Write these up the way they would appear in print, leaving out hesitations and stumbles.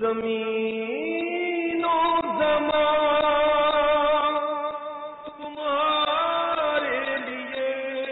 ज़मीनो ज़मान तुम्हारे लिए,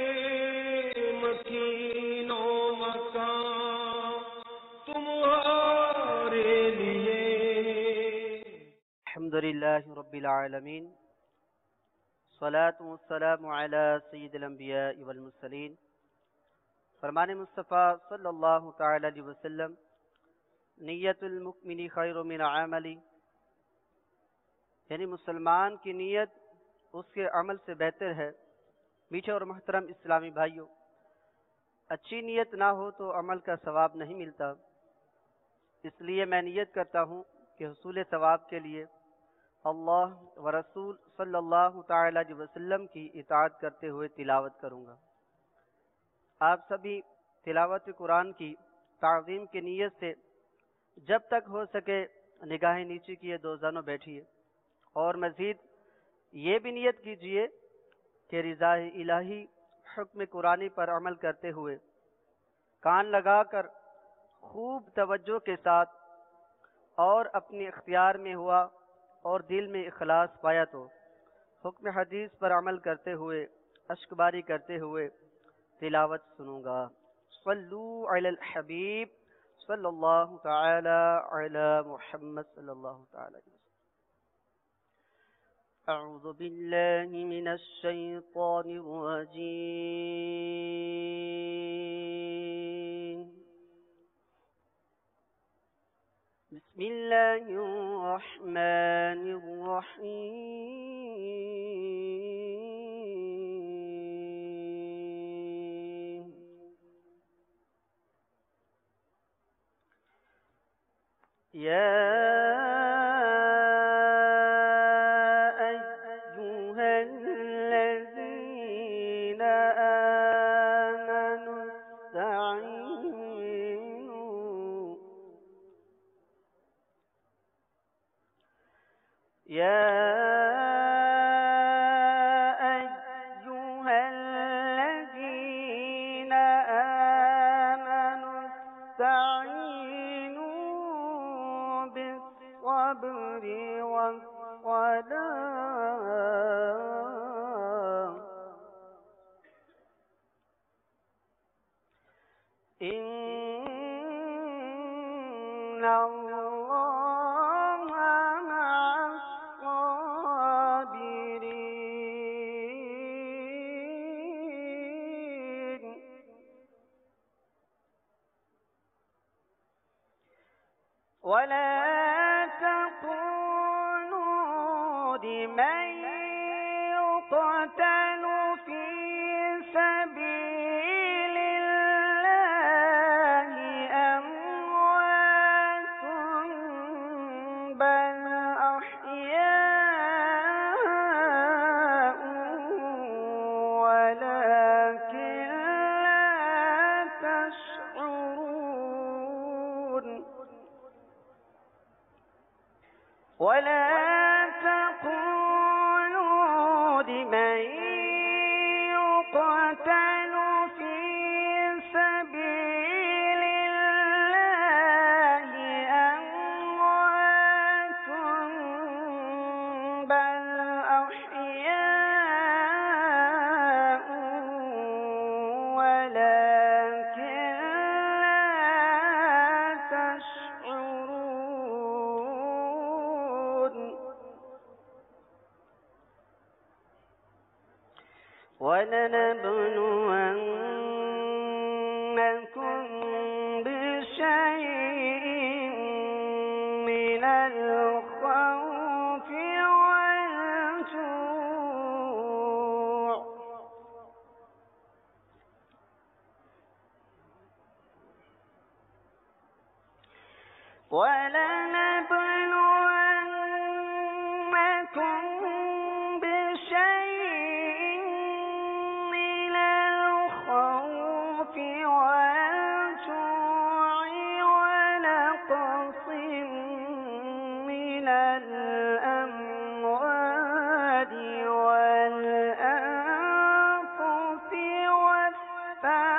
मकीनो मकान तुम्हारे लिए। अल्हम्दुलिल्लाहि रब्बिल आलमीन, सलातु वस्सलामु अला सय्यिदिल अंबिया वल मुरसलीन। फरमाने मुस्तफ़ा सल्लल्लाहु तआला अलैहि वसल्लम, नियतुल मुमिनी खैरुम मिन अमली, यानी मुसलमान की नीयत उसके अमल से बेहतर है। मीठे और मोहतरम इस्लामी भाइयों, अच्छी नीयत ना हो तो अमल का सवाब नहीं मिलता। इसलिए मैं नीयत करता हूँ कि हुसूल सवाब के लिए अल्लाह व रसूल सल्लल्लाहु तआला अलैहि वसल्लम की इताअत करते हुए तिलावत करूँगा। आप सभी तिलावत कुरान की ताज़ीम की नीयत से जब तक हो सके निगाहें नीचे किए दो जानों बैठिए, और मज़ीद ये भी नियत कीजिए कि रिज़ाए इलाही हुक्म कुरानी पर अमल करते हुए कान लगाकर खूब तवज्जो के साथ और अपने इख्तियार में हुआ और दिल में इखलास पाया तो हुक्म हदीस पर अमल करते हुए अश्कबारी करते हुए तिलावत सुनूंगा। सल्लू अलल हबीब सल्लल्लाहु तआला अला मुहम्मद सल्लल्लाहु तआला अलैहि वसल्लम। अऊज़ु बिल्लाहि मिनश शैतानिर रजीम। बिस्मिल्लाहिर रहमानिर रहीम। या अय्युहल्लज़ीना आमनू इस्तईनू या अय्युहल्लज़ीना आमनू इस्तईनू बिस्सब्रि वस्सलाह इन्नल्लाहा मअस-साबिरीन। वला तक़ूलू लिमन युक़तलु फी सबीलिल्लाहि अमवातुन बल अहयाउ वलाकिन ला तशऊरून। ولا تقولوا لمن يقتل في سبيل الله أموات بل أحياء ولكن لا تشعرون. ولنبلونكم بشيء من الخوف والجوع ولنبلونكم بشيء من الخوف والجوع ونقص من الأموال والأنفس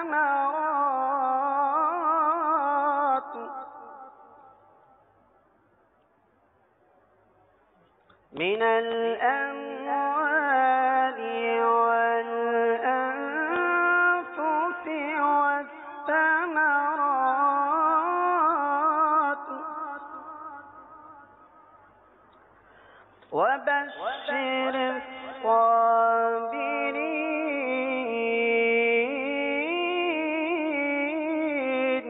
والثمرات من الأموال والأنفس والثمرات وبشر الصابرين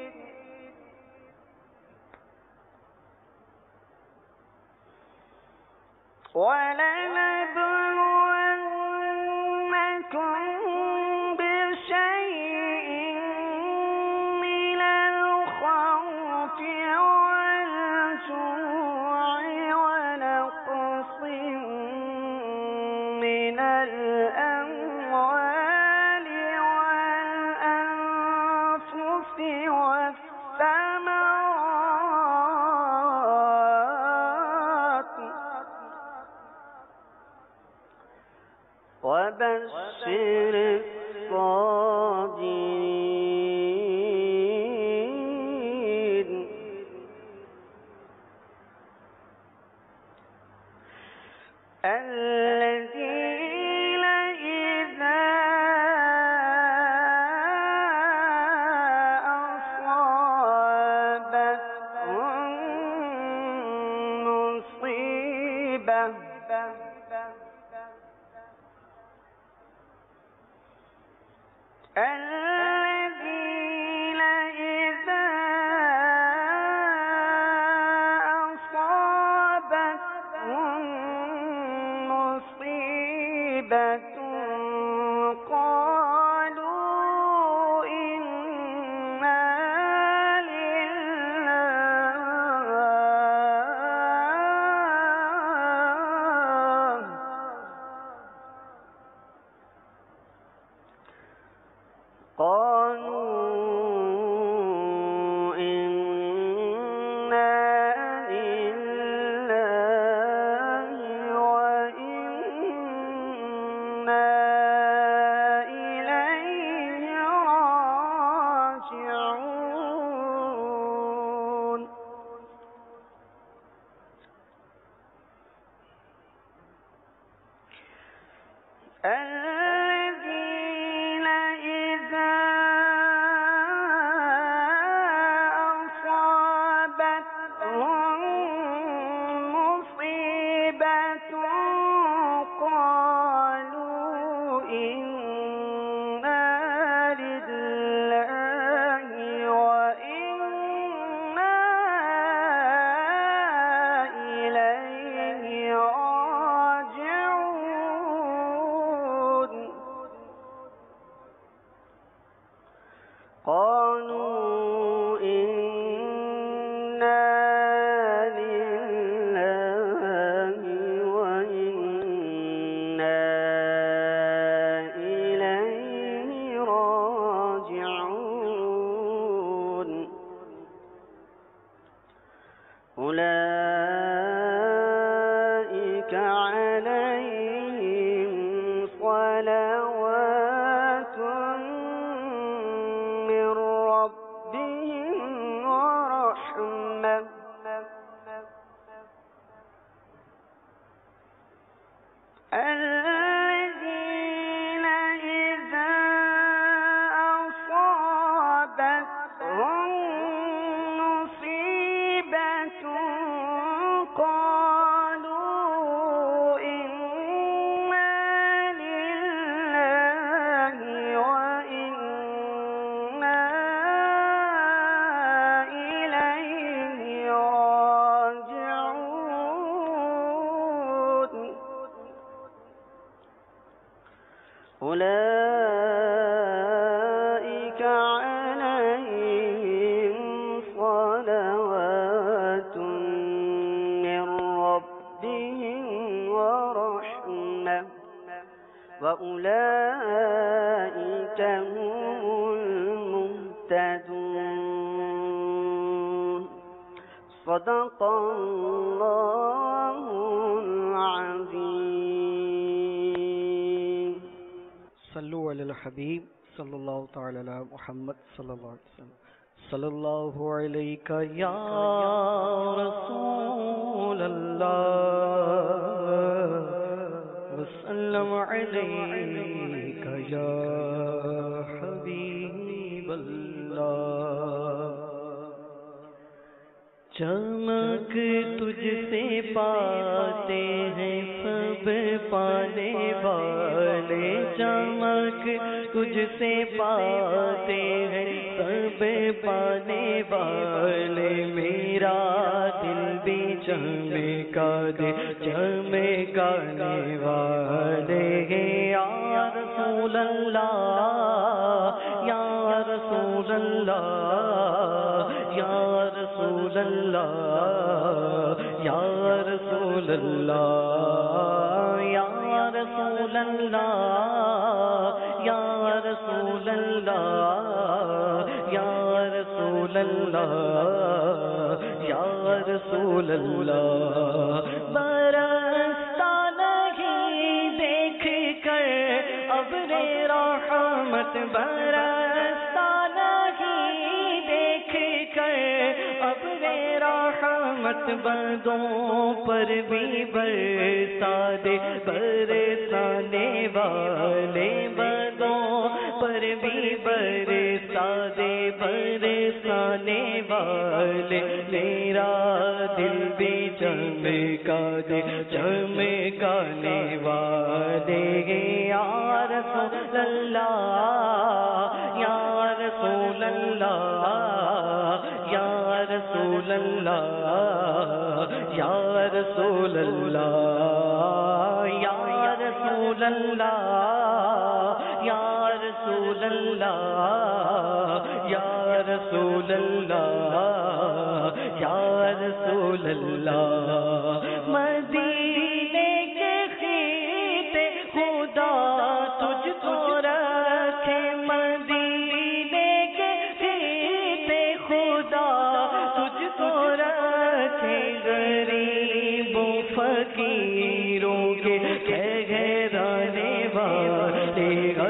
ولنبلونكم بشيء من الخوف والجوع ونقص من الأموال والأنفس والثمرات وبشر الصابرين الذين إذا أصابتهم مصيبة الذين إذا أصابتهم مصيبة قالوا إنا لله قالوا إنا لله وإنا إليه راجعون الذين إذا أصابتهم مصيبة قالوا إنا لله وإنا إليه راجعون قالوا إنا لله وإنا إليه راجعون أولئك عليهم صلوات من ربهم ورحمة الذين إذا أصابتهم مصيبة قالوا إنا لله وإنا إليه راجعون أولئك عليهم صلوات من ربهم ورحمة وأولئك هم المهتدون صدق الله العظيم صلوا على الحبيب صلى الله تعالى على محمد صلى الله عليه وسلم صلى الله عليك يا رسول الله چمک تجھ سے پاتے ہیں سب پانے والے، چمک تجھ سے پاتے ہیں سب پانے والے، میرا دل بھی چمکا دے چمکانے والے، یا رسول اللہ یا رسول اللہ یا رسول اللہ یا رسول اللہ یا رسول اللہ یا رسول اللہ یا رسول اللہ یا رسول اللہ، برستا نہیں دیکھ کر ابر رحمت، برستا نہیں دیکھ کر ابر رحمت، بندوں پر بھی برسا دے برسانے والے، بندوں پر بھی برسا دے برسانے والے، میرا دل بھی چمکا دے چمکانے والے، یا رسول اللہ یا رسول اللہ یا رسول اللہ یا رسول اللہ یا رسول اللہ یا رسول اللہ یا رسول اللہ یا رسول اللہ، مدینے کے خطے خدا تجھ کو رکھے، مدینے کے خطے خدا تجھ کو رکھے، غریبوں فقیروں کے ٹھہرانے والے،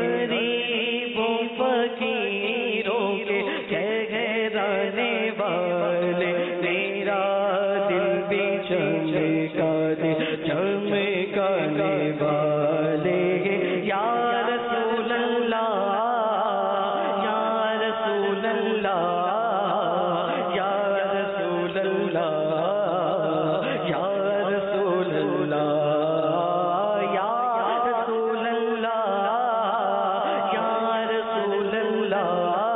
غریبوں فقیروں کے ٹھہرانے والے، میرا دل بھی چمکا دے چمکانے والے، یا رسول اللہ یا رسول اللہ یا رسول اللہ یا رسول اللہ یا رسول اللہ یا رسول اللہ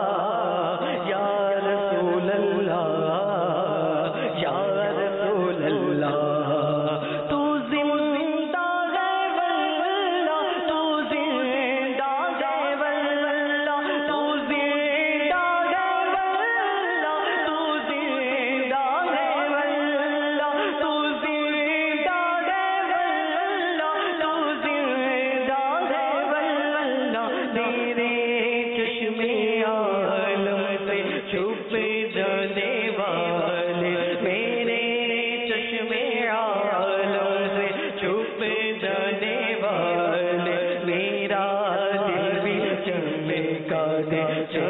یا رسول اللہ یا رسول اللہ، تو زندہ ہے واللہ تو زندہ ہے واللہ تو زندہ ہے واللہ تو زندہ ہے واللہ تو زندہ ہے واللہ تو زندہ ہے واللہ، میرے چشمے عالم سے چھپ جانے والے، میرے چشمے عالم سے چھپ جانے والے، میرا دل بھی چمکا دے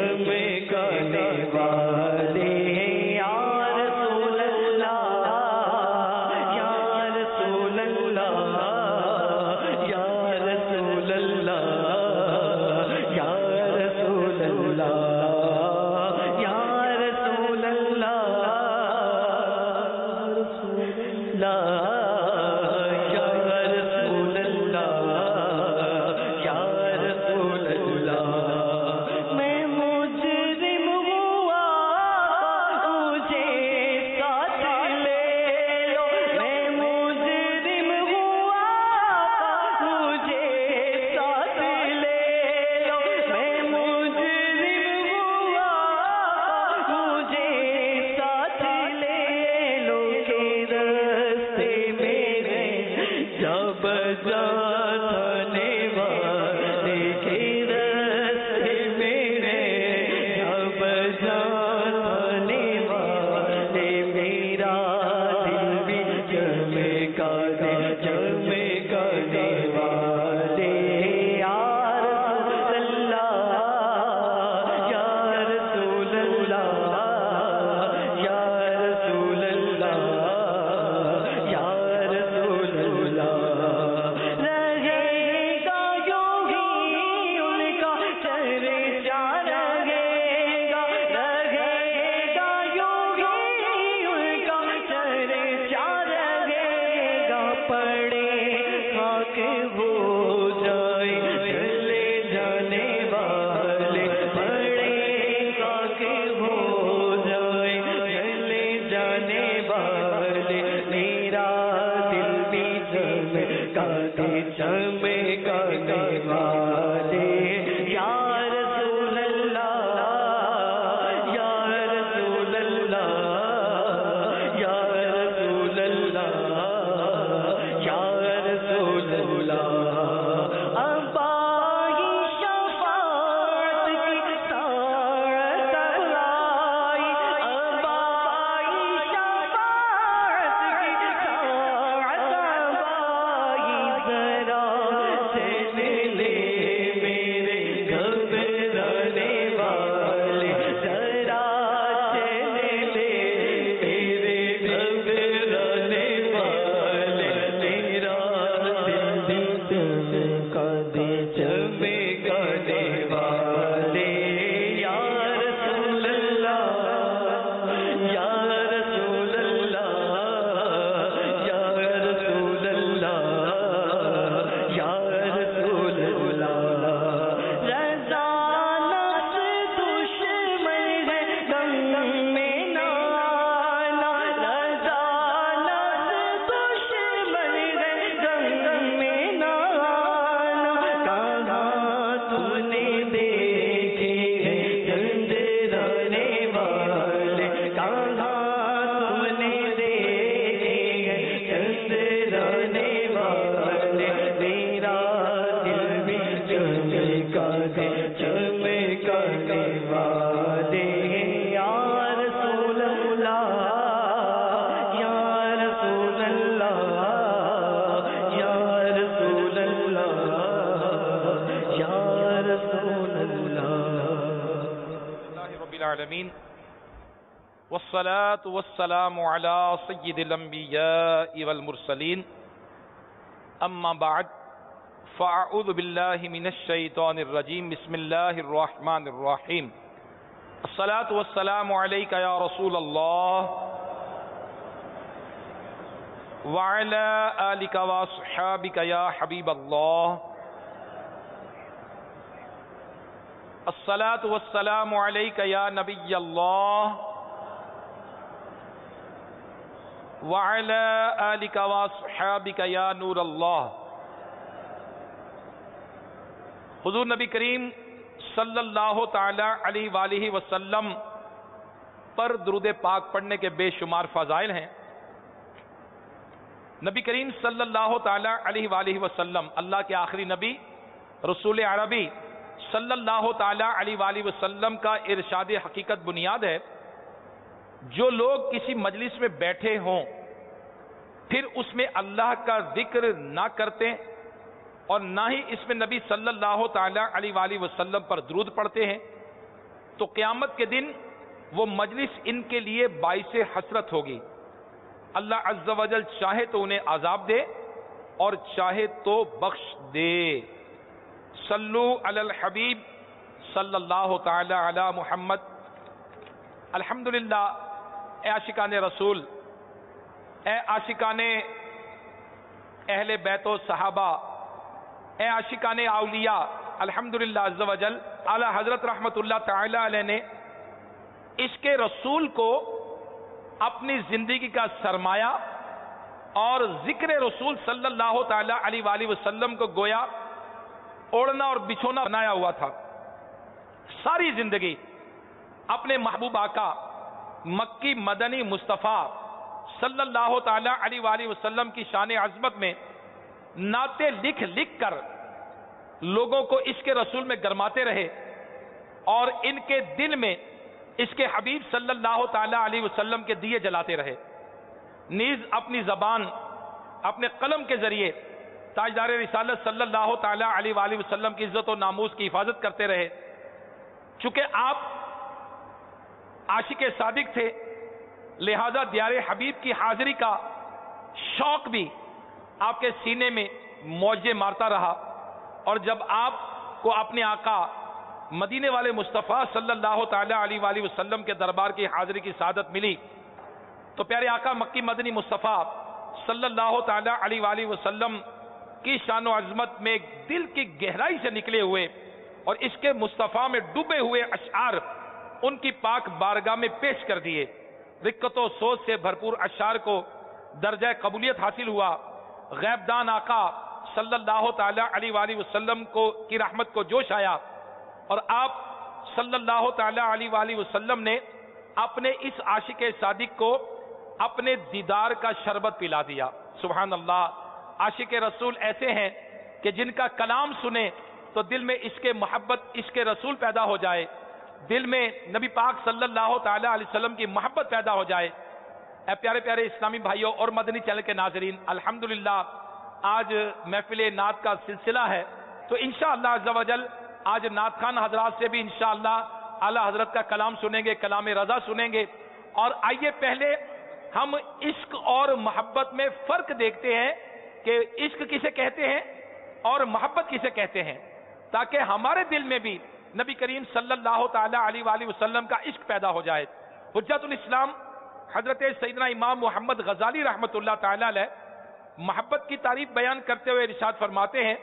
چمکانے والے، یا رسول اللہ یا رسول اللہ یا رسول اللہ یا رسول اللہ یا رسول اللہ یا رسول اللہ یا رسول اللہ، میں مجرم ہوا مجھے ساتھ لے لو، میں مجرم ہوا مجھے ساتھ لے لو، میں مجرم ہوا مجھے ساتھ لے لو، کہ راستے میرے جب جانے والے، کہ راستے میرے جب جانے والے، میرا دل بھی چمکا دے چمکانے والے، یا رسول اللہ یا رسول اللہ یا رسول اللہ یا رسول اللہ، کے ہو جائے چلے جانے والے بڑے کا کے ہو جائے چلے جانے والے میرا دل بھی چمکاتے چمکانے والے یا رسول اللہ یا رسول اللہ یا رسول اللہ یا رسول اللہ ابائی شفاعت کی ساعت آئی ابائی شفاعت کی ساعت آئی ذرا چین لے میرے گھبرانے والے ذرا چین لے میرے گھبرانے والے میرا دل چمکانے چمکانے والے یا رسول اللہ یا رسول اللہ یا رسول اللہ یا رسول اللہ رضا نفس دشمن ہے غم میں نہ آنا رضا نفس دشمن ہے غم میں نہ آنا کہاں تو نے دیکھے چندرانے والے کہاں تو نے دیکھے چندرانے والے میرا دل بھی چمکانے چمکانے والے یا رسول اللہ یا رسول اللہ یا رسول اللہ یا رسول اللہ اللہ رب العالمین والصلاة والسلام على سید الانبیاء والمرسلین اما بعد فاعوذ باللہ من الشیطان الرجیم بسم اللہ الرحمن الرحیم الصلاة والسلام علیک یا رسول اللہ وعلى آلك وأصحابك يا حبيب الله الصلاة والسلام عليك يا نبي الله وعلى آلك وأصحابك يا نور الله حضور نبی کریم صلی اللہ تعالی علیہ وآلہ وسلم پر درود پاک پڑھنے کے بے شمار فضائل ہیں۔ نبی کریم صلی اللہ تعالی علیہ وآلہ وسلم اللہ کے آخری نبی رسول عربی صلی اللہ تعالی علیہ وآلہ وسلم کا ارشاد حقیقت بنیاد ہے، جو لوگ کسی مجلس میں بیٹھے ہوں پھر اس میں اللہ کا ذکر نہ کرتے اور نہ ہی اس میں نبی صلی اللہ تعالی علیہ وآلہ وسلم پر درود پڑھتے ہیں تو قیامت کے دن وہ مجلس ان کے لیے باعث حسرت ہوگی۔ اللہ عز و جل چاہے تو انہیں عذاب دے اور چاہے تو بخش دے۔ صلو علی الحبیب صلی اللہ تعالی علی محمد۔ الحمدللہ، اے عاشقان رسول، اے عاشقان اہل بیت و صحابہ، اے عاشقان اولیاء، الحمدللہ عز و جل اعلی حضرت رحمت اللہ تعالی علیہ نے عشق رسول کو اپنی زندگی کا سرمایہ اور ذکر رسول صلی اللہ تعالی علیہ وآلہ وسلم کو گویا اوڑھنا اور بچھونا بنایا ہوا تھا۔ ساری زندگی اپنے محبوب آقا مکی مدنی مصطفیٰ صلی اللہ تعالی علیہ وآلہ وسلم کی شان عظمت میں نعتیں لکھ لکھ کر لوگوں کو عشق رسول میں گرماتے رہے اور ان کے دل میں اس کے حبیب صلی اللہ تعالی علیہ وسلم کے دیے جلاتے رہے، نیز اپنی زبان اپنے قلم کے ذریعے تاجدار رسالت صلی اللہ تعالی علیہ وآلہ وسلم کی عزت و ناموس کی حفاظت کرتے رہے۔ چونکہ آپ عاشق صادق تھے، لہذا دیار حبیب کی حاضری کا شوق بھی آپ کے سینے میں موجے مارتا رہا، اور جب آپ کو اپنے آقا مدینے والے مصطفیٰ صلی اللہ تعالی علیہ وآلہ وسلم کے دربار کی حاضری کی سعادت ملی تو پیارے آقا مکی مدنی مصطفیٰ صلی اللہ تعالی علیہ وآلہ وسلم کی شان و عظمت میں دل کی گہرائی سے نکلے ہوئے اور اس کے مصطفیٰ میں ڈوبے ہوئے اشعار ان کی پاک بارگاہ میں پیش کر دیے. رقت و سوز سے بھرپور اشعار کو درجہ قبولیت حاصل ہوا. غیب دان آقا صلی اللہ تعالی علیہ وآلہ وسلم کی رحمت کو جوش آیا اور آپ صلی اللہ تعالی علیہ وآلہ وسلم نے اپنے اس عاشق صادق کو اپنے دیدار کا شربت پلا دیا. سبحان اللہ. عاشق رسول ایسے ہیں کہ جن کا کلام سنیں تو دل میں عشق محبت عشق رسول پیدا ہو جائے, دل میں نبی پاک صلی اللہ تعالی علیہ وسلم کی محبت پیدا ہو جائے. اے پیارے پیارے اسلامی بھائیوں اور مدنی چینل کے ناظرین, الحمدللہ آج محفل نعت کا سلسلہ ہے, تو انشاءاللہ عز و جل آج نعت خان حضرات سے بھی انشاءاللہ اعلیٰ حضرت کا کلام سنیں گے, کلام رضا سنیں گے. اور آئیے پہلے ہم عشق اور محبت میں فرق دیکھتے ہیں کہ عشق کسے کہتے ہیں اور محبت کسے کہتے ہیں, تاکہ ہمارے دل میں بھی نبی کریم صلی اللہ تعالی علیہ وآلہ وسلم کا عشق پیدا ہو جائے. حجت الاسلام حضرت سیدنا امام محمد غزالی رحمۃ اللہ تعالی علیہ محبت کی تعریف بیان کرتے ہوئے ارشاد فرماتے ہیں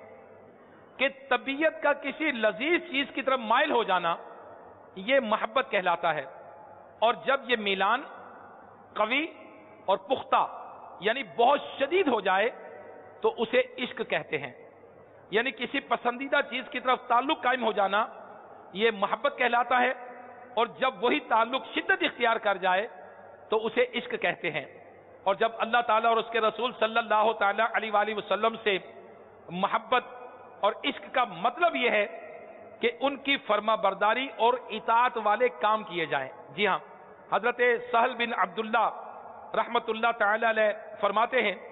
کہ طبیعت کا کسی لذیذ چیز کی طرف مائل ہو جانا یہ محبت کہلاتا ہے, اور جب یہ میلان قوی اور پختہ یعنی بہت شدید ہو جائے تو اسے عشق کہتے ہیں. یعنی کسی پسندیدہ چیز کی طرف تعلق قائم ہو جانا یہ محبت کہلاتا ہے, اور جب وہی تعلق شدت اختیار کر جائے تو اسے عشق کہتے ہیں. اور جب اللہ تعالیٰ اور اس کے رسول صلی اللہ تعالیٰ علیہ وآلہ وسلم سے محبت اور عشق کا مطلب یہ ہے کہ ان کی فرما برداری اور اطاعت والے کام کیے جائیں. جی ہاں, حضرت سہل بن عبداللہ رحمت اللہ تعالی علیہ فرماتے ہیں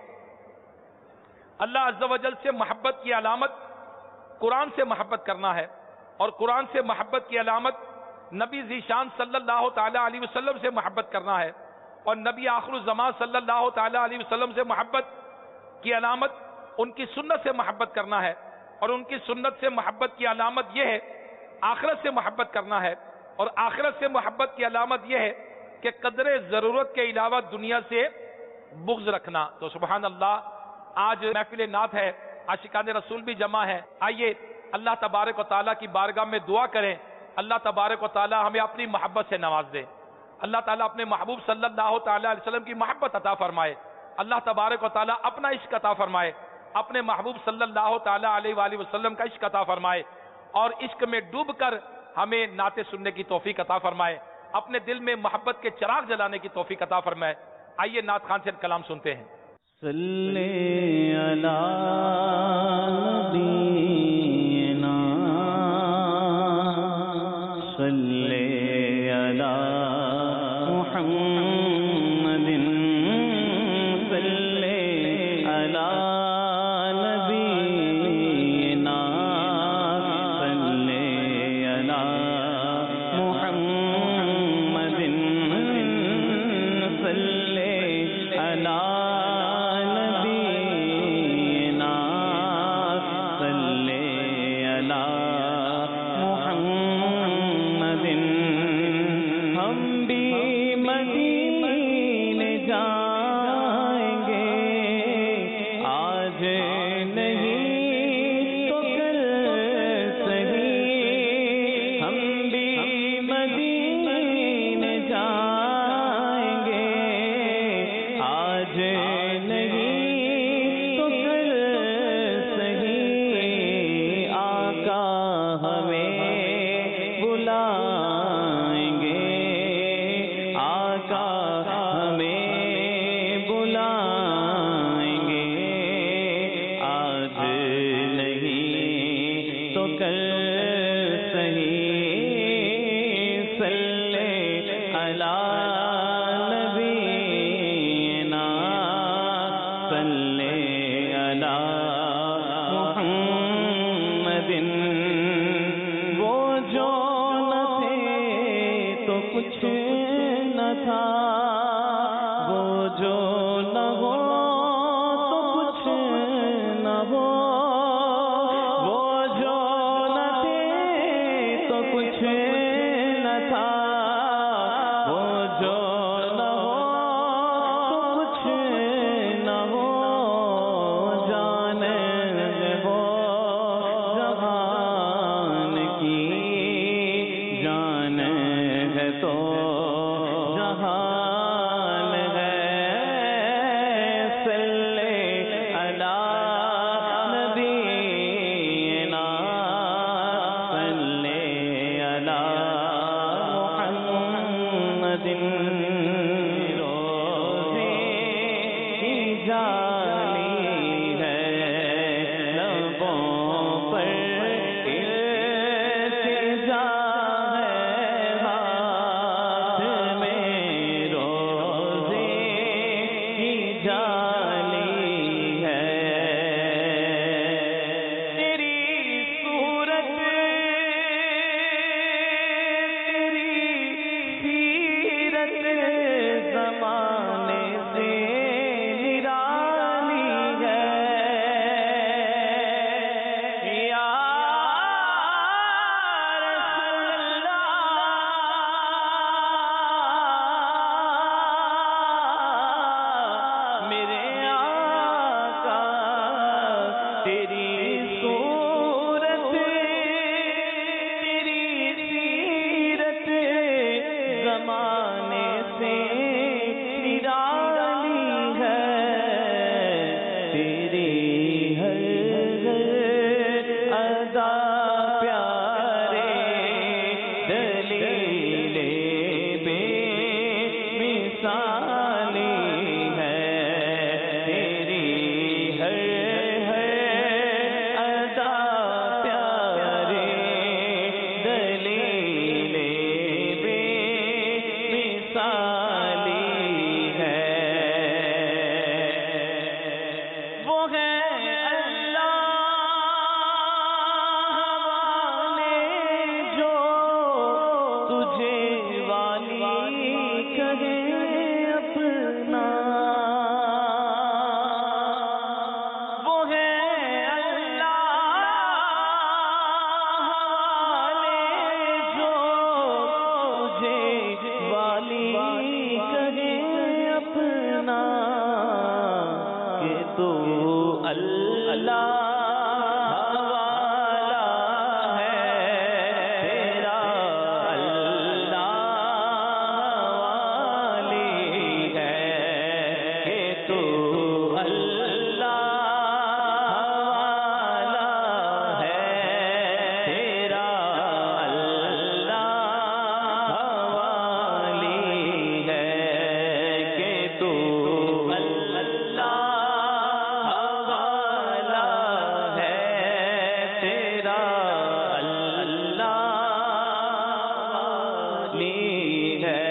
اللہ عز و جل سے محبت کی علامت قرآن سے محبت کرنا ہے, اور قرآن سے محبت کی علامت نبی ذیشان صلی اللہ تعالی علیہ وسلم سے محبت کرنا ہے, اور نبی آخر الزمان صلی اللہ تعالی علیہ وسلم سے محبت کی علامت ان کی سنت سے محبت کرنا ہے, اور ان کی سنت سے محبت کی علامت یہ ہے آخرت سے محبت کرنا ہے, اور آخرت سے محبت کی علامت یہ ہے کہ قدر ضرورت کے علاوہ دنیا سے بغض رکھنا. تو سبحان اللہ, آج محفل نعت ہے, عاشقان رسول بھی جمع ہے. آئیے اللہ تبارک و تعالیٰ کی بارگاہ میں دعا کریں, اللہ تبارک و تعالیٰ ہمیں اپنی محبت سے نواز دے. اللہ تعالیٰ اپنے محبوب صلی اللہ تعالی علیہ وسلم کی محبت عطا فرمائے. اللہ تبارک و تعالیٰ اپنا عشق عطا فرمائے, اپنے محبوب صلی اللہ تعالی علیہ وآلہ وسلم کا عشق عطا فرمائے, اور عشق میں ڈوب کر ہمیں نعتیں سننے کی توفیق عطا فرمائے, اپنے دل میں محبت کے چراغ جلانے کی توفیق عطا فرمائے. آئیے نعت خان سے کلام سنتے ہیں. صلی علی نبینا صلی علی محمد صلی علی نبینا صلی علی محمد صلی علی علی نبینا جالی ہے لبوں پر التجا ہے ہاتھ میں روزے کی جالی ہے تیری صورت تیری سیرت زمانے سے نرالی ہے یا رسول اللہ میرے آقا تیری صورت تیری سیرت زمانے سے نرالی ہے تیری ہر ادا پیارے دلیل بے مثالی ہے تیری ہر ادا پیارے دلیل بے مثالی ہے وہ ہے اللہ والے جو تجھے والی کہے اپنا وہ ہے اللہ والے جو تجھے والی کہے اپنا کہ تو اللہ والا ہے تیرا اللہ والی ہے کہ تو اللہ والا ہے تیرا اللہ والی ہے کہ تو اللہ والا ہے تیرا اللہ والی ہے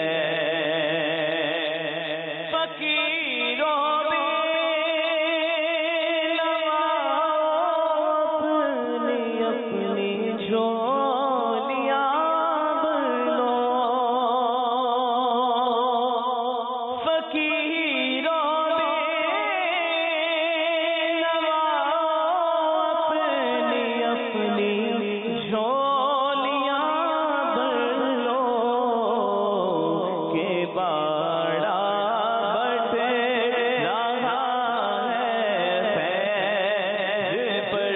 فقیروں اپنی اپنی جھولیاں بھرو فقیروں اپنی اپنی جھولیاں بھر لو کہ باڑا بٹ رہا ہے فیض پر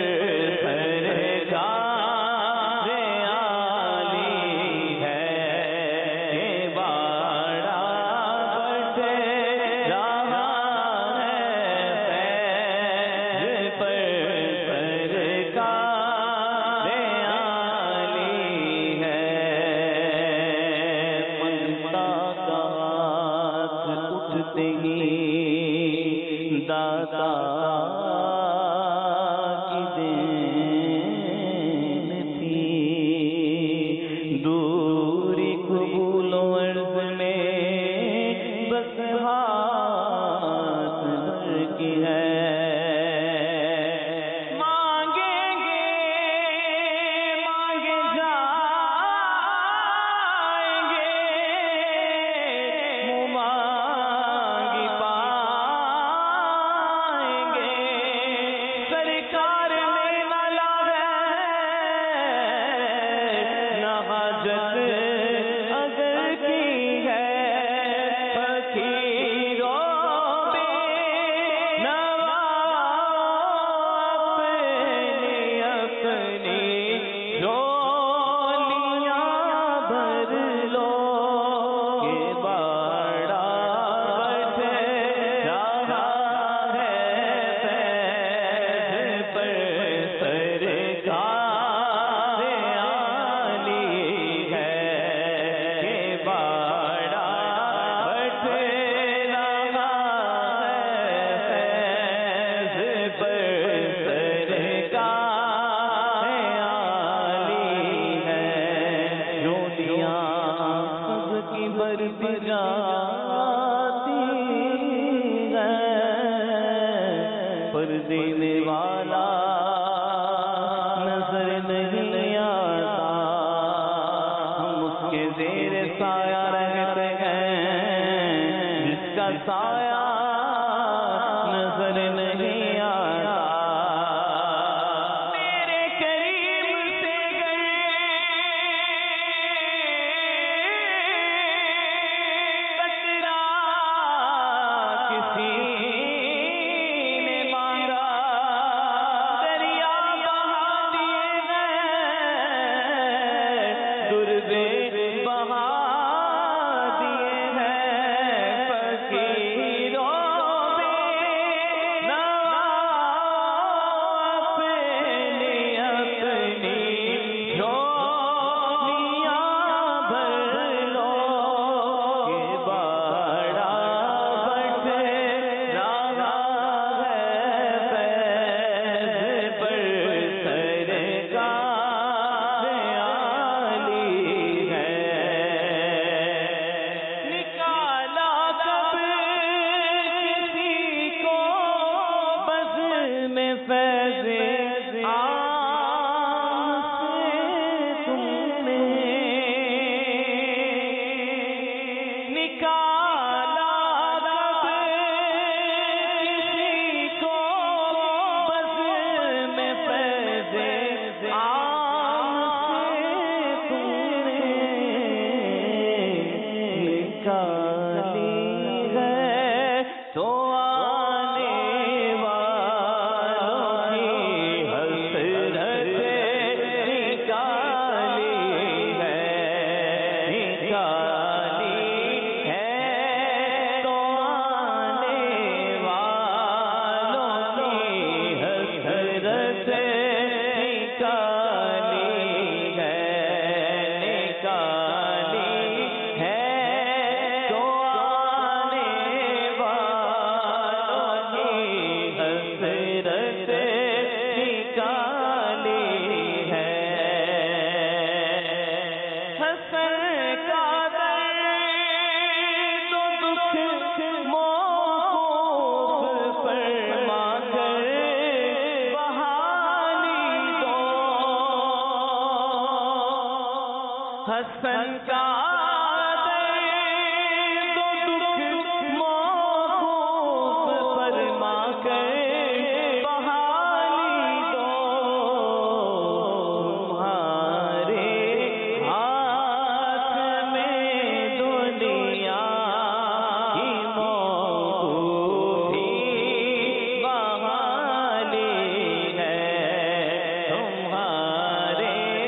سرکار عالی ہے کہ باڑا بٹ رہا ہے فیض پر سرکار عالی ہے منگتا کا ہاتھ اٹھتے ہی داتا کی دین تھی دوری قبول و عرض میں بس ہاتھ بھر کی ہے مانگیں گے مانگے جائیں گے منہ مانگی پائیں گے سرکار نے نہ لاوے نہ حاجت اگر کی ہے فقیروں بے نوا دینے والا نظر نہیں آتا، ہم اس کے زیر سایہ رہتے ہیں جس کا سایہ نظر نہیں آتا۔ میرے کریم سے ٹکرا کسی نے مانگا، دریا بہا دیے ہیں، دربے بہا دیے ہیں، فقیروں حسن کا درد و دکھ موقوف فرما کر بحالی دو، تمہارے ہاتھ میں دنیا کی موقوفی بحالی ہے، تمہارے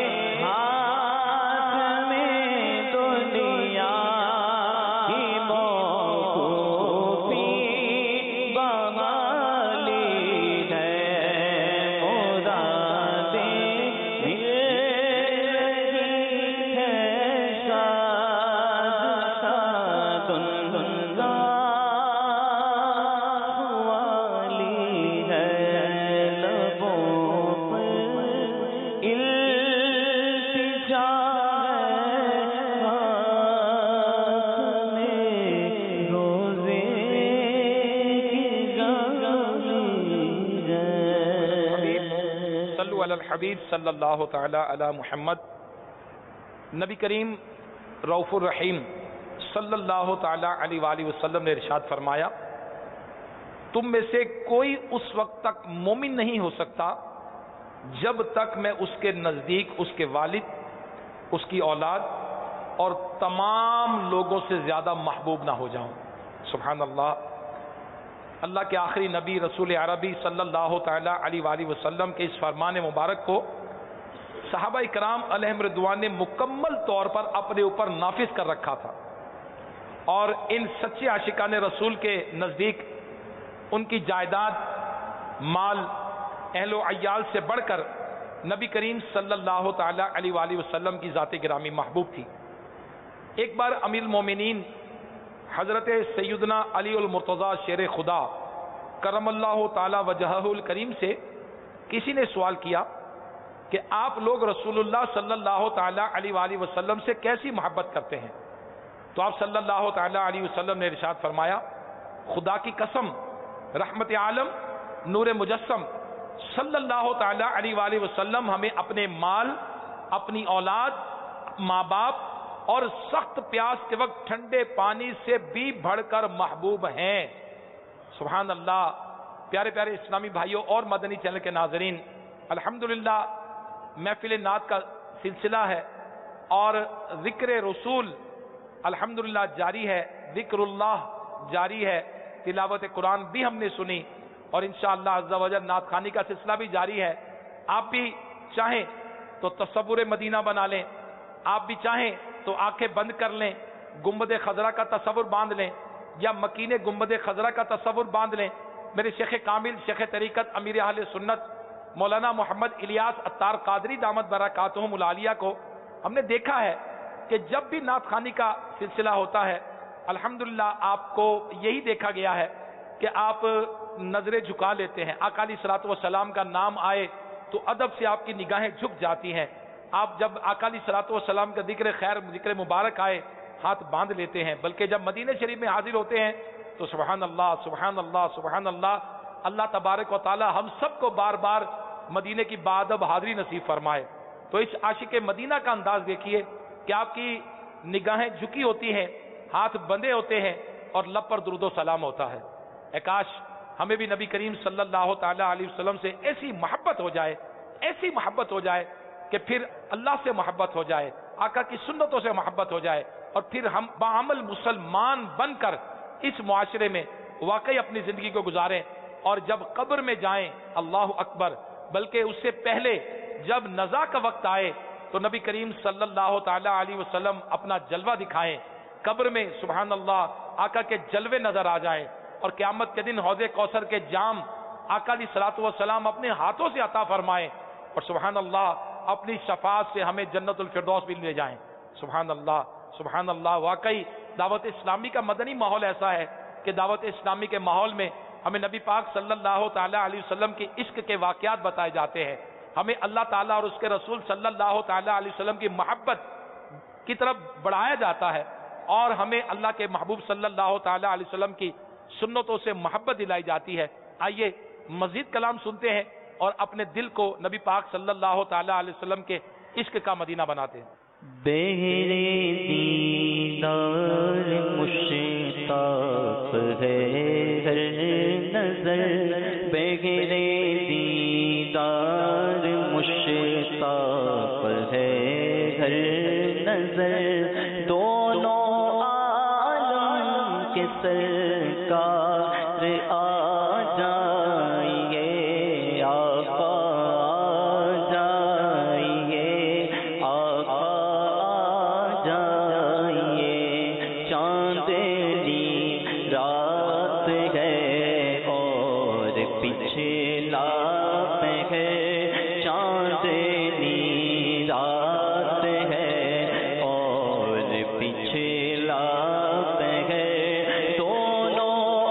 الحبیب صلی اللہ تعالی علی محمد۔ نبی کریم رؤوف الرحیم صلی اللہ تعالی علیہ وآلہ وسلم نے ارشاد فرمایا، تم میں سے کوئی اس وقت تک مومن نہیں ہو سکتا جب تک میں اس کے نزدیک اس کے والد، اس کی اولاد اور تمام لوگوں سے زیادہ محبوب نہ ہو جاؤں۔ سبحان اللہ۔ اللہ کے آخری نبی رسول عربی صلی اللہ تعالی علیہ وآلہ وسلم کے اس فرمان مبارک کو صحابہ اکرام علیہم رضوان نے مکمل طور پر اپنے اوپر نافذ کر رکھا تھا، اور ان سچے عاشقان رسول کے نزدیک ان کی جائیداد، مال، اہل و عیال سے بڑھ کر نبی کریم صلی اللہ تعالی علیہ وآلہ وسلم کی ذات گرامی محبوب تھی۔ ایک بار امیر المومنین حضرت سیدنا علی المرتضیٰ شیر خدا کرم اللہ تعالی وجہہ الکریم سے کسی نے سوال کیا کہ آپ لوگ رسول اللہ صلی اللہ تعالی علیہ وآلہ وسلم سے کیسی محبت کرتے ہیں؟ تو آپ صلی اللہ تعالی علیہ وسلم نے ارشاد فرمایا، خدا کی قسم، رحمت عالم نور مجسم صلی اللہ تعالی علیہ وآلہ وسلم ہمیں اپنے مال، اپنی اولاد، ماں باپ اور سخت پیاس کے وقت ٹھنڈے پانی سے بھی بڑھ کر محبوب ہیں۔ سبحان اللہ۔ پیارے پیارے اسلامی بھائیوں اور مدنی چینل کے ناظرین، الحمدللہ محفل نعت کا سلسلہ ہے اور ذکر رسول الحمدللہ جاری ہے، ذکر اللہ جاری ہے، تلاوت قرآن بھی ہم نے سنی اور انشاءاللہ عز و جل نعت خوانی کا سلسلہ بھی جاری ہے۔ آپ بھی چاہیں تو تصور مدینہ بنا لیں، آپ بھی چاہیں تو آنکھیں بند کر لیں، گنبد خضرا کا تصور باندھ لیں یا مکین گنبد خضرا کا تصور باندھ لیں۔ میرے شیخ کامل، شیخ طریقت، امیر اہل سنت مولانا محمد الیاس عطار قادری دامت برکاتہم العالیہ کو ہم نے دیکھا ہے کہ جب بھی نعت خوانی کا سلسلہ ہوتا ہے الحمدللہ آپ کو یہی دیکھا گیا ہے کہ آپ نظریں جھکا لیتے ہیں۔ آقا علیہ الصلوۃ والسلام کا نام آئے تو ادب سے آپ کی نگاہیں جھک جاتی ہیں۔ آپ جب آقا علیہ الصلوۃ والسلام کا ذکر خیر، ذکر مبارک آئے ہاتھ باندھ لیتے ہیں، بلکہ جب مدینہ شریف میں حاضر ہوتے ہیں تو سبحان اللہ سبحان اللہ سبحان اللہ۔ اللہ تبارک و تعالی ہم سب کو بار بار مدینے کی بادب حاضری نصیب فرمائے۔ تو اس عاشق مدینہ کا انداز دیکھیے کہ آپ کی نگاہیں جھکی ہوتی ہیں، ہاتھ بندھے ہوتے ہیں اور لب پر درود و سلام ہوتا ہے۔ اے کاش ہمیں بھی نبی کریم صلی اللہ تعالی علیہ وسلم سے ایسی محبت ہو جائے، ایسی محبت ہو جائے کہ پھر اللہ سے محبت ہو جائے، آقا کی سنتوں سے محبت ہو جائے اور پھر ہم بعمل مسلمان بن کر اس معاشرے میں واقعی اپنی زندگی کو گزاریں اور جب قبر میں جائیں اللہ اکبر، بلکہ اس سے پہلے جب نزا کا وقت آئے تو نبی کریم صلی اللہ تعالی علیہ وسلم اپنا جلوہ دکھائیں، قبر میں سبحان اللہ آقا کے جلوے نظر آ جائیں اور قیامت کے دن حوض کوثر کے جام آقا علیہ الصلوۃ والسلام اپنے ہاتھوں سے عطا فرمائیں اور سبحان اللہ اپنی شفاعت سے ہمیں جنت الفردوس بھی لے جائیں۔ سبحان اللہ سبحان اللہ۔ واقعی دعوت اسلامی کا مدنی ماحول ایسا ہے کہ دعوت اسلامی کے ماحول میں ہمیں نبی پاک صلی اللہ تعالی علیہ وسلم کے عشق کے واقعات بتائے جاتے ہیں، ہمیں اللہ تعالیٰ اور اس کے رسول صلی اللہ تعالی علیہ وسلم کی محبت کی طرف بڑھایا جاتا ہے اور ہمیں اللہ کے محبوب صلی اللہ تعالی علیہ وسلم کی سنتوں سے محبت دلائی جاتی ہے۔ آئیے مزید کلام سنتے ہیں اور اپنے دل کو نبی پاک صلی اللہ تعالی علیہ وسلم کے عشق کا مدینہ بناتے ہیں۔ بہرے دیدار مشتاق ہے ہر نظر، بہرے دیدار مشتاق ہے ہر نظر، دونوں عالم کے سرکار آ جائیے، آقا آ جائیے، آقا آ جائیے، چاندنی رات ہے اور پچھلا ہے، چاندنی رات ہے اور پچھلا ہے، دونوں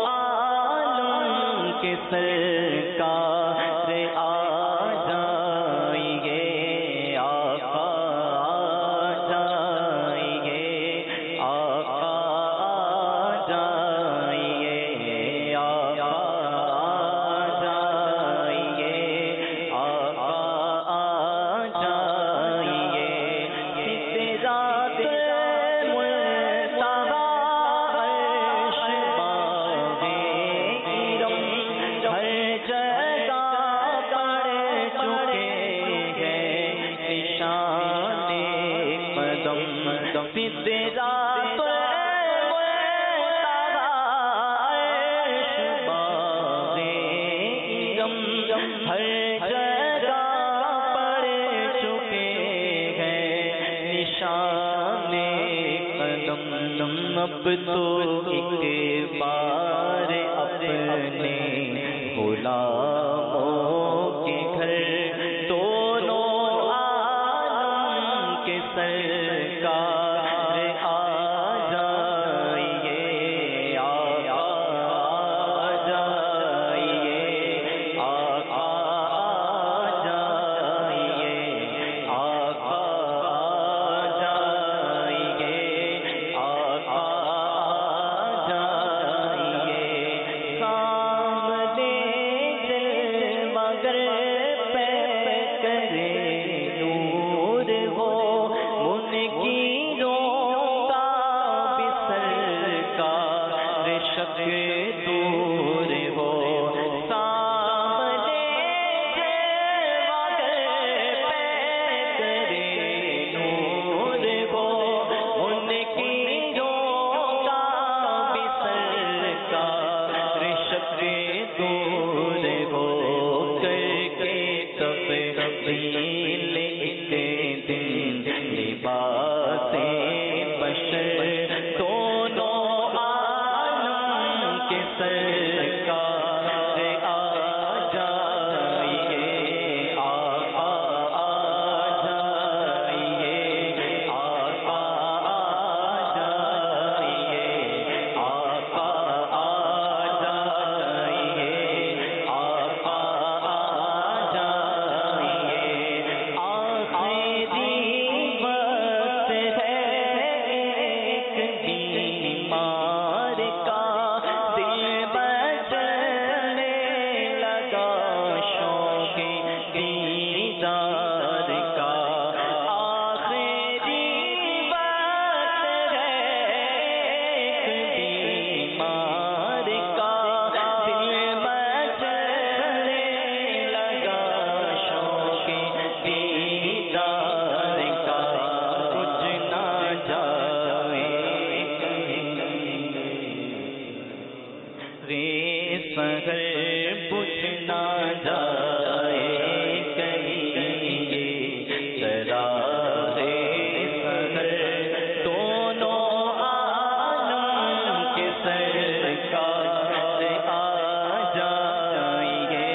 عالم کے سرکار آ جائیے، آقا آ جائیے، آقا آ جائیے، آقا آ جائیے، آقا آ جائیے، سترات منتہا عرش باغ ارم، ہر جگہ پڑ چکے ہیں نشان قدم، سترات منتہا عرش باغ ارم، ہر جگہ پڑ چکے ہیں نشان قدم، اب تو ایک بار اپنے غلاموں کے گھر دونوں عالم کے سرکار آ جائیے، آقا آ جائیے، آقا آ جائیے، آقا آ جائیے، آقا آ جائیے، سامنے بجھ نہ جائے کہیں چراغ سحر دونوں عالم کے سرکار آ جائیں گے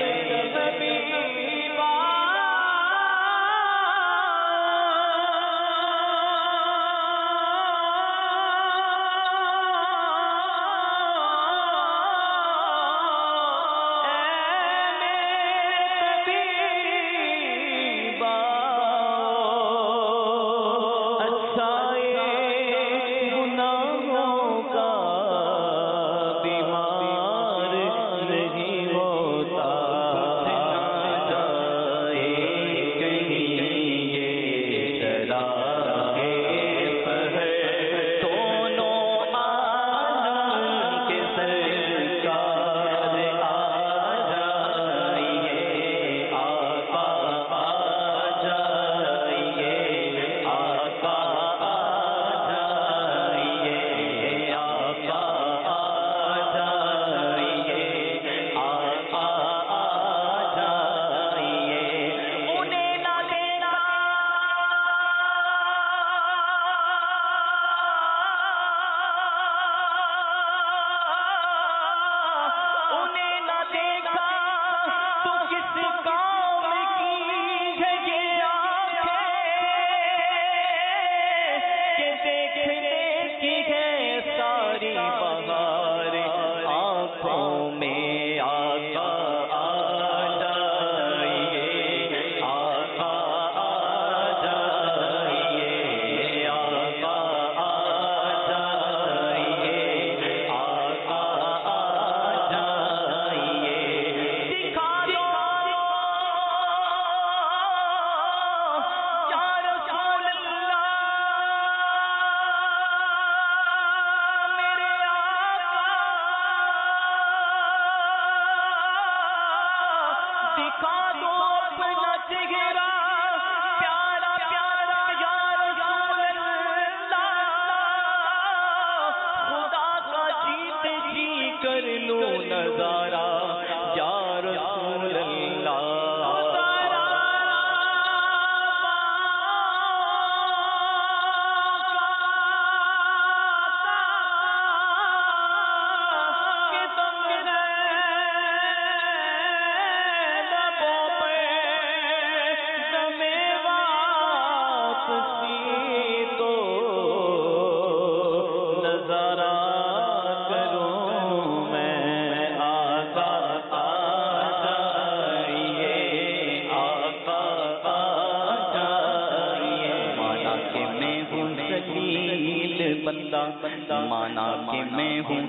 مانا کہ میں ہوں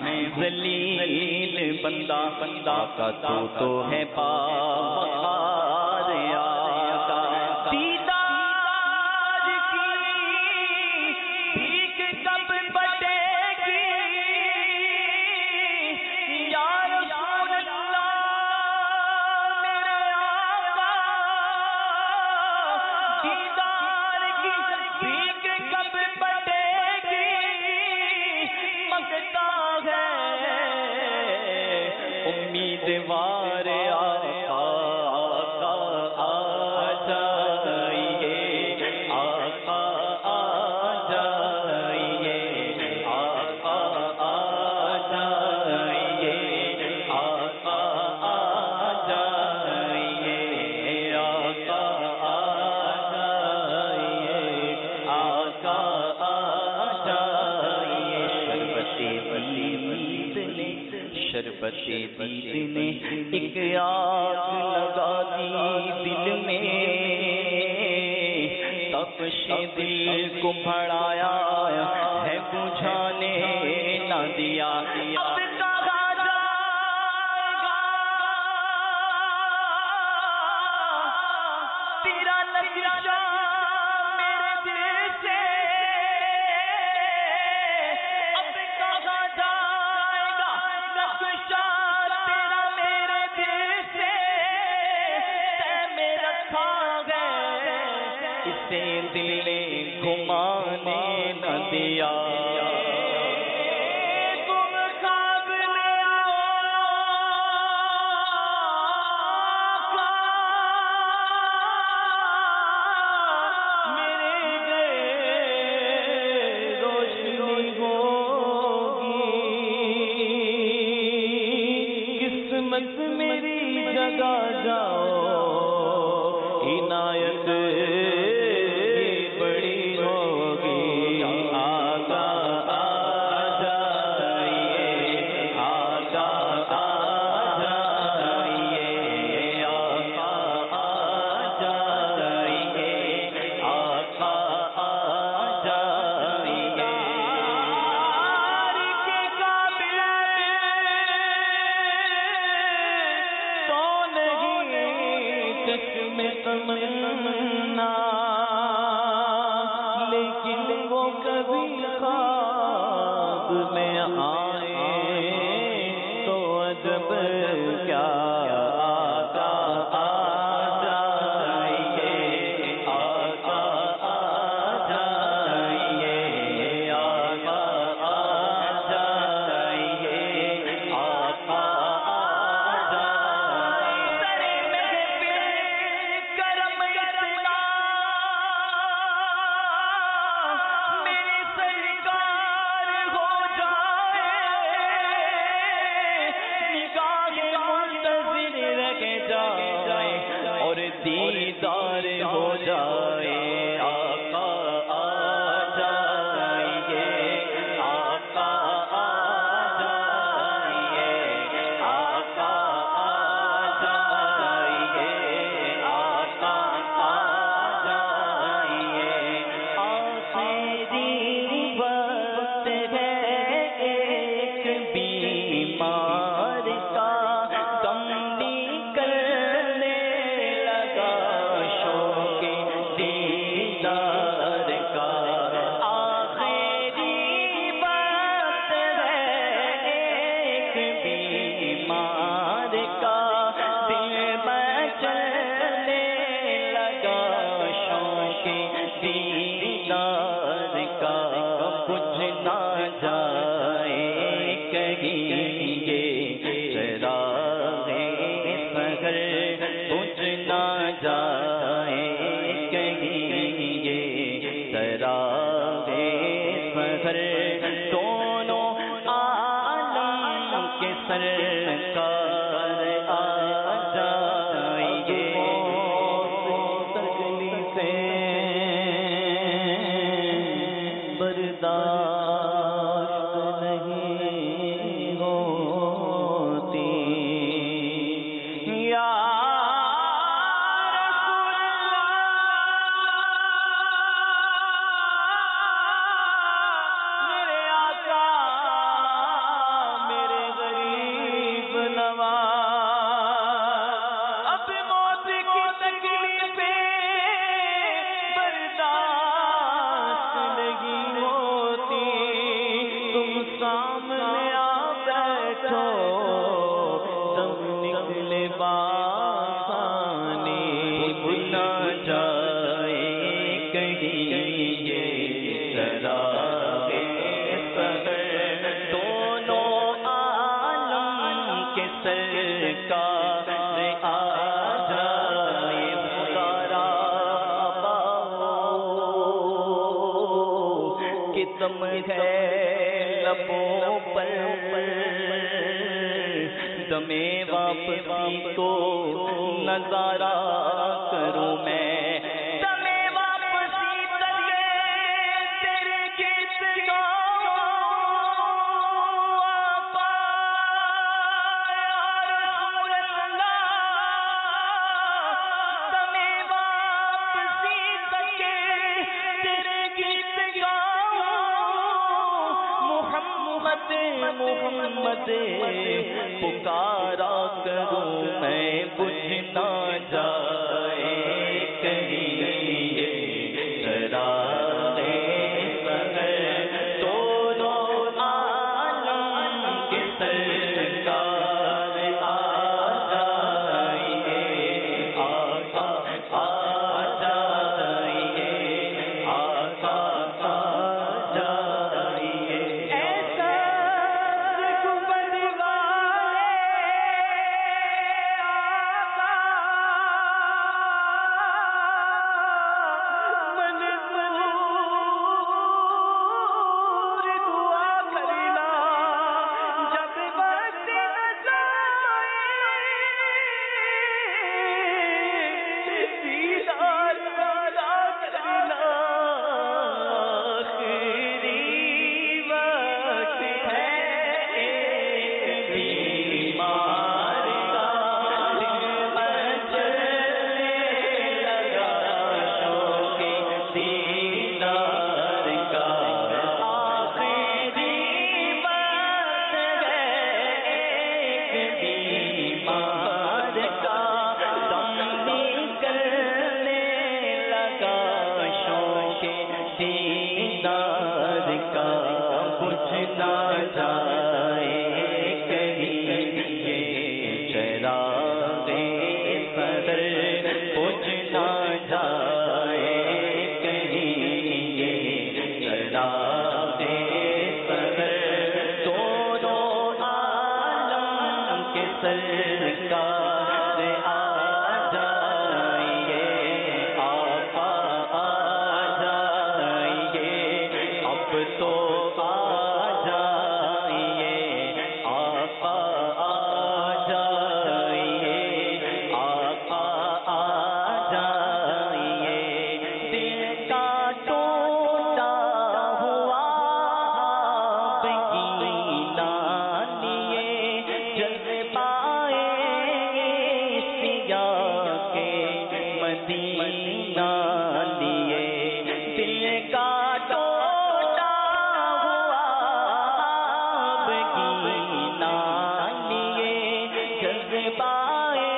ذلیل بندہ آقا تو ہے پاوقار آقا دیدار کی بھیک کب بٹے گی یا رسول اللہ میرے آقا دیدار کی بھیک کب بٹے امیدوار آقا آ جائیے آقا آ جائیے آقا آ جائیے آقا آ جائیے آقا آ جائیے آقا آ جائیے شربتی دید نے ایک آگ لگا دی دل میں تپش دل کو بڑھایا ہے بجھانے نہ دیا اب کہا جائے گا تیرا نقشہ میرے دل سے اب کہا جائے گا نقشہ تیرا میرے دل سے میں رکھا گیا اسے دل میں گھمانے نہ دیا تم خواب میں آؤ میری جگہ جاؤ عنایت بڑی ہوگی آقا آ جائیے آقا آ جائیے آقا آ جائیے آقا آ جائیے کے قابل تو نہیں چشم تمنا لیکن وہ کبھی خواب میں آئے تو عجب کیا آقا آ جائیے آقا آ جائیے آقا آ جائیے آقا آ جائیے کرم اتنا میری سرکار ہو جائے نگاہ منتظر رہ جائے اور دیدار ہو جائے آقا آ جائیے آقا آ جائیے آقا آ جائیے آقا آ جائیے آخری وقت ہے ایک بیمار کا غم نکلنے لگا شوق دیدار کا آخری وقت ہے ایک بیمار کا دل میں چلنے لگا شوق دیدار کا بجھ نہ جائے کہیں یہ چراغ سحر بجھ نہ جائے کہیں یہ چراغ سحر دونوں عالم کے سرکار آ جائیے تکلیفیں برداشت نہیں ہوتی یا رسول اللہ میرے آقا میرے غریب نواز اب موت کی تکلیفیں برداشت نہیں ہوتی تم سامنے آ بیٹھو جب نکلے بآسانی بھنا جائے کہیں یہ چراغ سحر دونوں عالم کے سرکار آ جائے پکارا باؤ کہ تم ہے لبوں پر دمے واپسی کو نظارہ کروں میں دمے واپسی تلے تیرے گیت گاؤں آقا یا رسول اللہ دمے واپسی تلے تیرے گیت گاؤں محمد محمد پکارا کروں میں بجھ نہ جائے کہیں یہ چراغ سحر دونوں عالم کے سرکار آ جائیے آقا آ جائیے آقا آ جائیے ایسا گنبد والے آقا مدینہ لیے دل کا ٹوٹا ہوا بگینا لیے جذبائے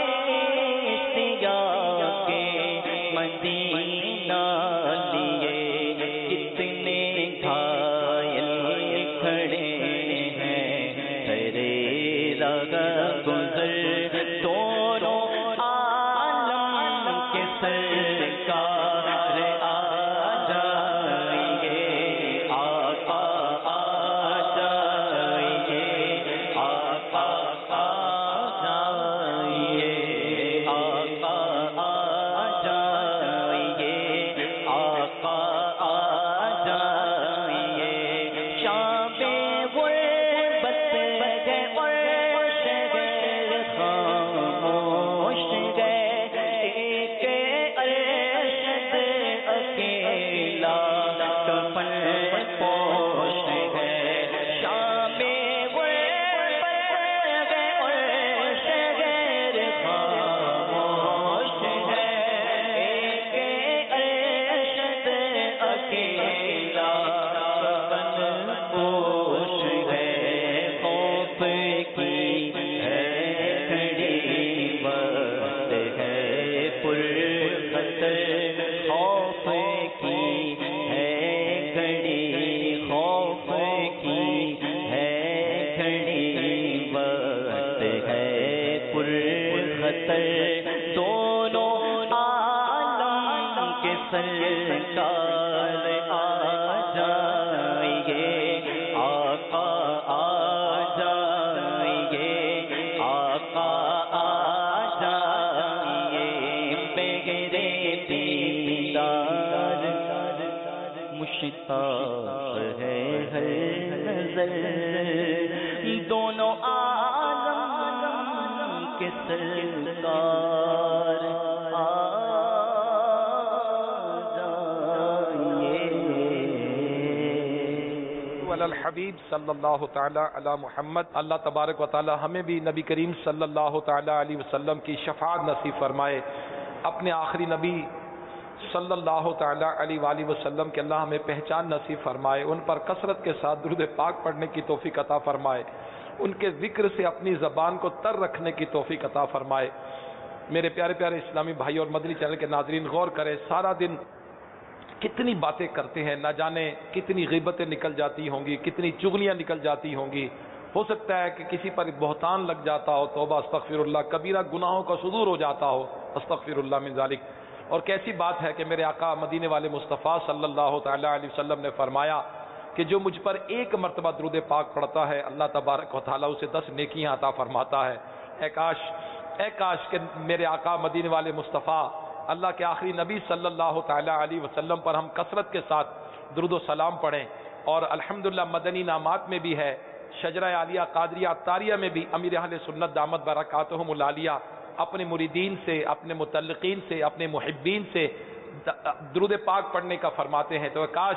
اشتیاق کے مدینہ لیے کتنے گھائل کھڑے ہیں تیرے راہ گزر دونوں عالم کے سرکار آ جائیں گے آقا آ جائیں گے آقا آ جائیں گے آقا آ جائیں گے آقا آ جائیں گے شام غربت ہے اور شہر خاموش ہے ایک ارشد اکیلا کفن پوش ہے شام غربت ہے اور شہر خاموش ہے ایک ارشد اکیلا کفن پوش ہے خوف کی ہے کھڑی وقت ہے پر خطر خوف کی ہے کھڑی خوف کی ہے کھڑی وقت ہے پر خطر دونوں عالم کے سرکار آ جائیں گے آقا آ جائیں گے آقا آ جائیں گے بغیر دیدار مشتاق ہے ہر نظر دونوں عالم کے سرکار آ جائیں علی الحبیب صلی اللہ تعالی علی محمد. اللہ تبارک و تعالی ہمیں بھی نبی کریم صلی اللہ تعالی علیہ وسلم کی شفاعت نصیب فرمائے. اپنے آخری نبی صلی اللہ تعالی علیہ وآلہ وسلم کے اللہ ہمیں پہچان نصیب فرمائے. ان پر کثرت کے ساتھ درود پاک پڑھنے کی توفیق عطا فرمائے. ان کے ذکر سے اپنی زبان کو تر رکھنے کی توفیق عطا فرمائے. میرے پیارے پیارے اسلامی بھائی اور مدنی چینل کے ناظرین غور کریں، سارا دن کتنی باتیں کرتے ہیں، نہ جانے کتنی غیبتیں نکل جاتی ہوں گی، کتنی چغلیاں نکل جاتی ہوں گی. ہو سکتا ہے کہ کسی پر بہتان لگ جاتا ہو، توبہ استغفر اللہ، کبیرہ گناہوں کا صدور ہو جاتا ہو، استغفر اللہ من ذالک. اور کیسی بات ہے کہ میرے آقا مدینے والے مصطفیٰ صلی اللہ تعالی علیہ وسلم نے فرمایا کہ جو مجھ پر ایک مرتبہ درود پاک پڑھتا ہے اللہ تبارک و تعالیٰ اسے 10 نیکیاں عطا فرماتا ہے. اے کاش کہ میرے آقا مدینے والے مصطفیٰ اللہ کے آخری نبی صلی اللہ تعالی علیہ وسلم پر ہم کثرت کے ساتھ درود و سلام پڑھیں. اور الحمدللہ مدنی نامات میں بھی ہے، شجرہ عالیہ قادریہ عطاریہ میں بھی امیر اہل سنت دامت برکاتہم العالیہ اپنے مریدین سے، اپنے متعلقین سے، اپنے محبین سے درود پاک پڑھنے کا فرماتے ہیں. تو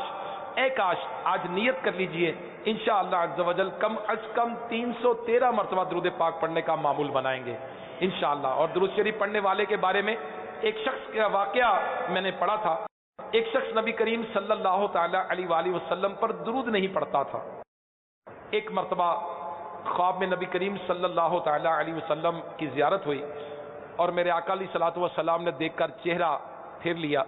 کاش آج نیت کر لیجئے انشاءاللہ عز و جل کم از کم 313 مرتبہ درود پاک پڑھنے کا معمول بنائیں گے انشاءاللہ. اور درود شریف پڑھنے والے کے بارے میں ایک شخص کا واقعہ میں نے پڑھا تھا. ایک شخص نبی کریم صلی اللہ تعالی علیہ وآلہ وسلم پر درود نہیں پڑھتا تھا. ایک مرتبہ خواب میں نبی کریم صلی اللہ تعالی علیہ وسلم کی زیارت ہوئی اور میرے آقا علیہ الصلوۃ والسلام نے دیکھ کر چہرہ پھیر لیا.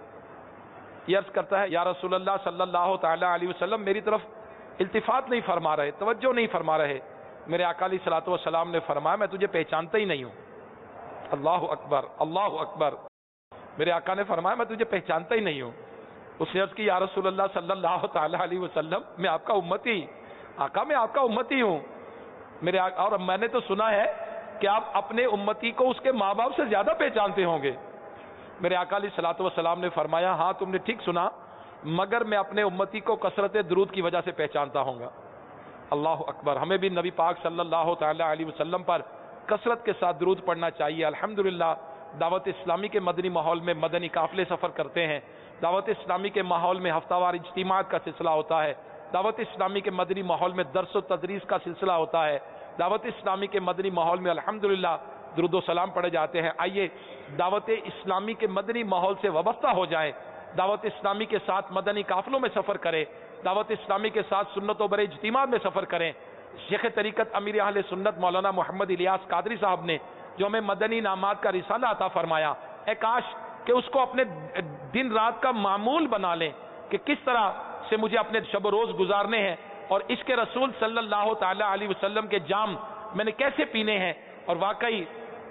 یہ عرض کرتا ہے یا رسول اللہ صلی اللہ تعالی علیہ وسلم میری طرف التفات نہیں فرما رہے، توجہ نہیں فرما رہے. میرے آقا علیہ الصلوۃ والسلام نے فرمایا میں تجھے پہچانتا ہی نہیں ہوں. اللہ اکبر اللہ اکبر. میرے آقا نے فرمایا میں تجھے پہچانتا ہی نہیں ہوں. اس نے عرض کی یا رسول اللہ صلی اللہ تعالی علیہ وسلم میں آپ کا امتی، آقا میں آپ کا امتی ہوں. میرے آقا اور میں نے تو سنا ہے کہ آپ اپنے امتی کو اس کے ماں باپ سے زیادہ پہچانتے ہوں گے. میرے آقا علیہ الصلوۃ والسلام نے فرمایا ہاں تم نے ٹھیک سنا، مگر میں اپنے امتی کو کثرت درود کی وجہ سے پہچانتا ہوں گا. اللہ اکبر. ہمیں بھی نبی پاک صلی اللہ تعالی علیہ وسلم پر کثرت کے ساتھ درود پڑھنا چاہیے. الحمدللہ دعوت اسلامی کے مدنی ماحول میں مدنی قافلے سفر کرتے ہیں. دعوت اسلامی کے ماحول میں ہفتہ وار اجتماعات کا سلسلہ ہوتا ہے. دعوت اسلامی کے مدنی ماحول میں درس و تدریس کا سلسلہ ہوتا ہے. دعوت اسلامی کے مدنی ماحول میں الحمدللہ درود و سلام پڑھے جاتے ہیں. آئیے دعوت اسلامی کے مدنی ماحول سے وابستہ ہو جائے، دعوت اسلامی کے ساتھ مدنی قافلوں میں سفر کرے، دعوت اسلامی کے ساتھ سنت و بر اجتماع میں سفر کریں۔ شیخ طریقت امیر اہل سنت مولانا محمد الیاس قادری صاحب نے جو ہمیں مدنی انعامات کا رسالہ عطا فرمایا، اے کاش کہ اس کو اپنے دن رات کا معمول بنا لیں کہ کس طرح سے مجھے اپنے شب و روز گزارنے ہیں، اور عشق رسول صلی اللہ تعالی علیہ وسلم کے جام میں نے کیسے پینے ہیں۔ اور واقعی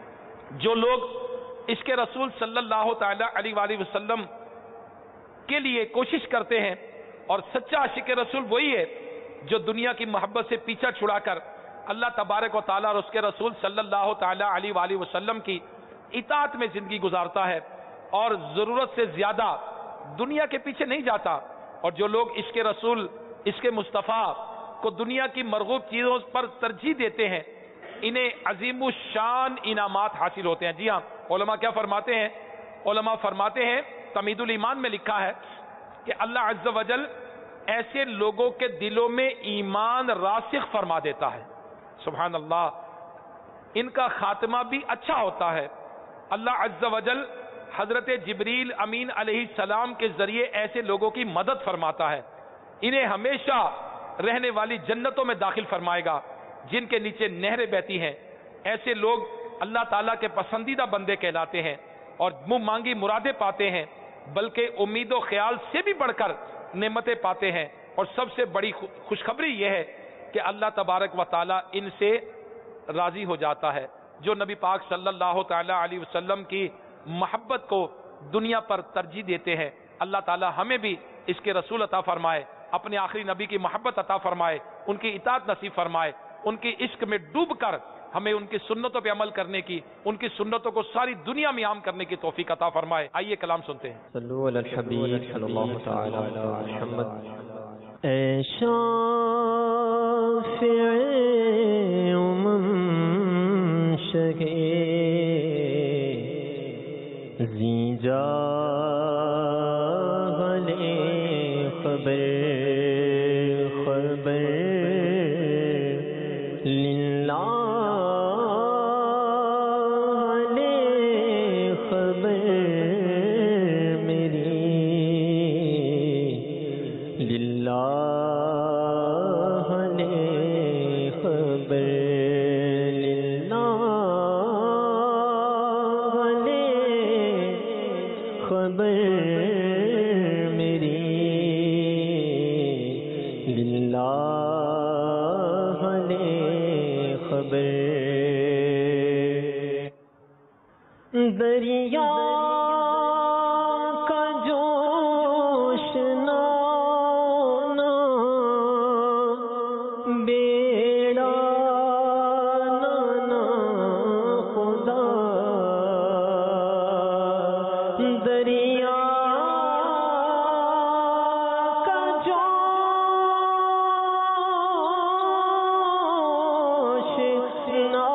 جو لوگ عشق رسول صلی اللہ تعالی علیہ وآلہ وسلم کے لیے کوشش کرتے ہیں، اور سچا عاشق رسول وہی ہے جو دنیا کی محبت سے پیچھا چھڑا کر اللہ تبارک و تعالیٰ اور اس کے رسول صلی اللہ تعالی علیہ وآلہ وسلم کی اطاعت میں زندگی گزارتا ہے، اور ضرورت سے زیادہ دنیا کے پیچھے نہیں جاتا۔ اور جو لوگ عشق رسول، عشق مصطفیٰ کو دنیا کی مرغوب چیزوں پر ترجیح دیتے ہیں، انہیں عظیم الشان انعامات حاصل ہوتے ہیں۔ جی ہاں، علماء کیا فرماتے ہیں؟ علماء فرماتے ہیں، تمہید الایمان میں لکھا ہے کہ اللہ عز و جل ایسے لوگوں کے دلوں میں ایمان راسخ فرما دیتا ہے، سبحان اللہ، ان کا خاتمہ بھی اچھا ہوتا ہے۔ اللہ عز و جل حضرت جبریل امین علیہ السلام کے ذریعے ایسے لوگوں کی مدد فرماتا ہے، انہیں ہمیشہ رہنے والی جنتوں میں داخل فرمائے گا جن کے نیچے نہریں بہتی ہیں۔ ایسے لوگ اللہ تعالیٰ کے پسندیدہ بندے کہلاتے ہیں اور منہ مانگی مرادیں پاتے ہیں، بلکہ امید و خیال سے بھی بڑھ کر نعمتیں پاتے ہیں۔ اور سب سے بڑی خوشخبری یہ ہے کہ اللہ تبارک و تعالیٰ ان سے راضی ہو جاتا ہے۔ جو نبی پاک صلی اللہ تعالی علیہ وسلم کی محبت کو دنیا پر ترجیح دیتے ہیں، اللہ تعالیٰ ہمیں بھی اس کے رسول عطا فرمائے، اپنے آخری نبی کی محبت عطا فرمائے، ان کی اطاعت نصیب فرمائے، ان کی عشق میں ڈوب کر ہمیں ان کی سنتوں پہ عمل کرنے کی، ان کی سنتوں کو ساری دنیا میں عام کرنے کی توفیق عطا فرمائے۔ آئیے کلام سنتے ہیں۔ صلو علی الحبیب صلی اللہ تعالی علی محمد۔ اے شافع امم شہے زیجا غلے خبر خبر للہ دریا کا جوش نانا بیڑا نانا خدا دریا کا جوش نانا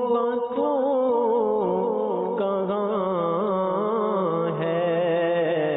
ہے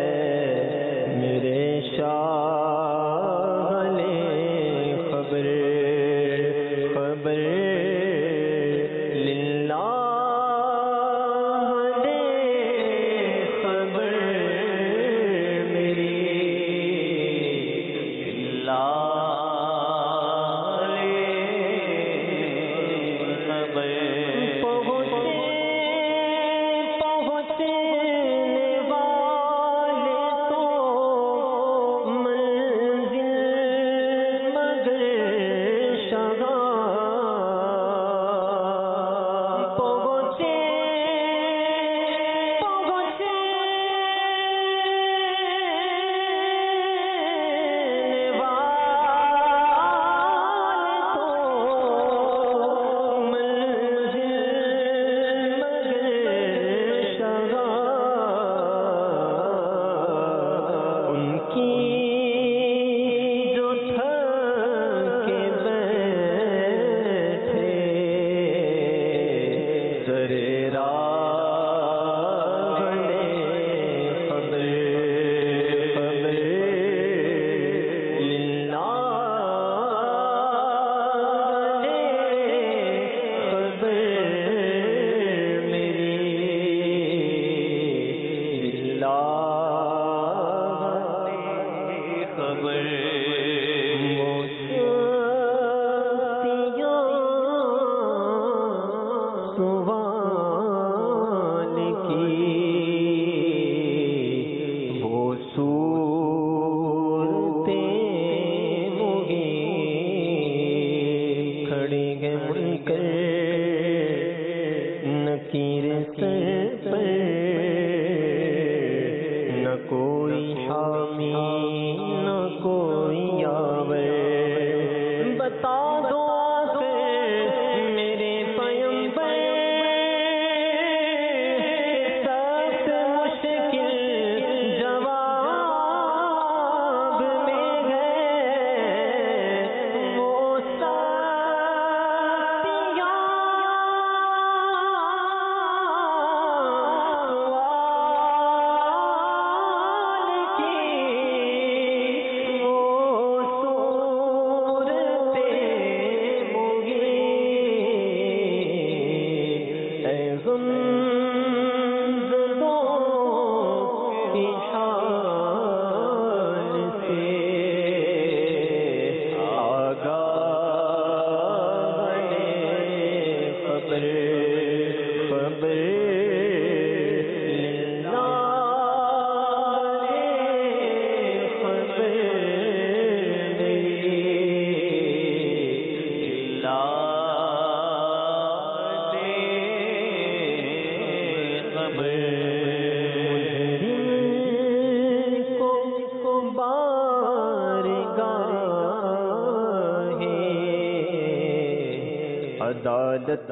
عدالت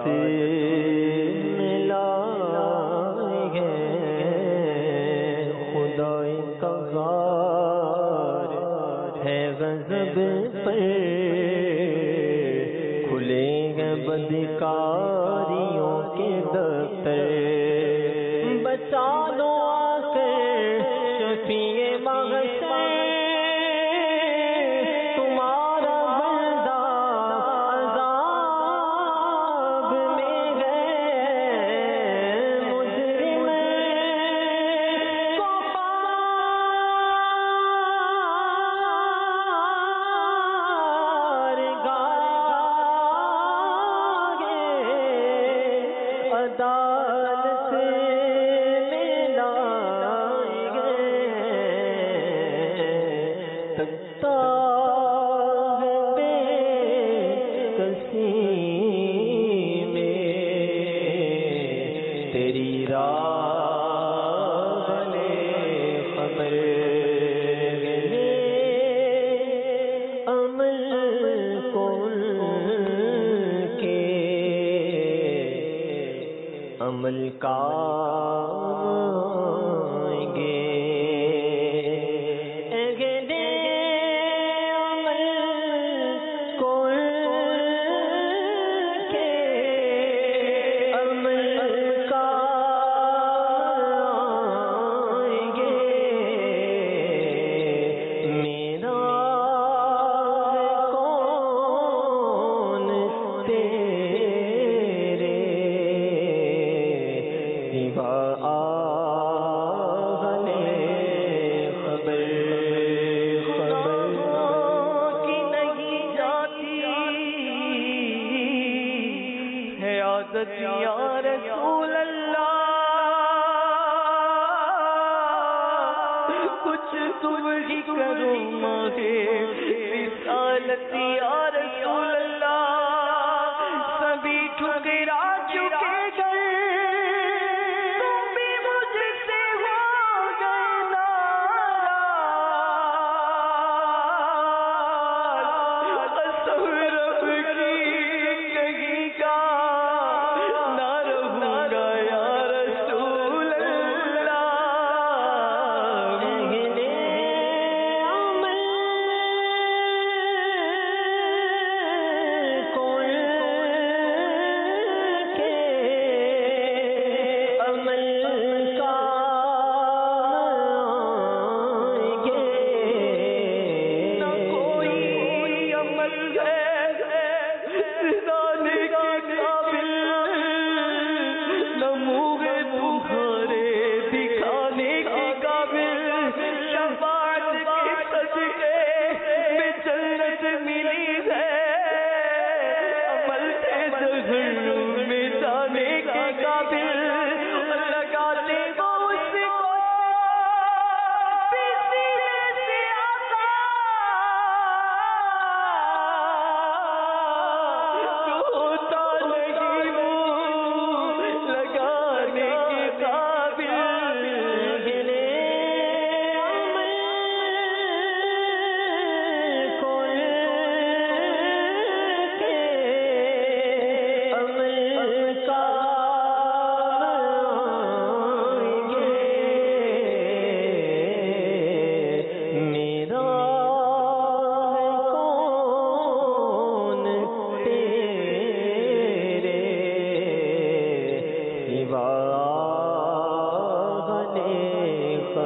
ملا ہے خدائے کا غار ہے غضب پر کھلیں گے بدکاریوں کے دفتر بچا لو آ کر شفیع محشر عدالت میں لائیں گے تکتا ہے بے کسی میں تیری راہ لے خبر گلے عمل کن کے عمل کا یا رسول اللہ کچھ تم ہی کرو ماہے رسالت یا رسول اللہ سبھی ٹھکرا چکے گئے تم بھی مجھ سے ہو گئے ناراض قسم رب کی کہیں کا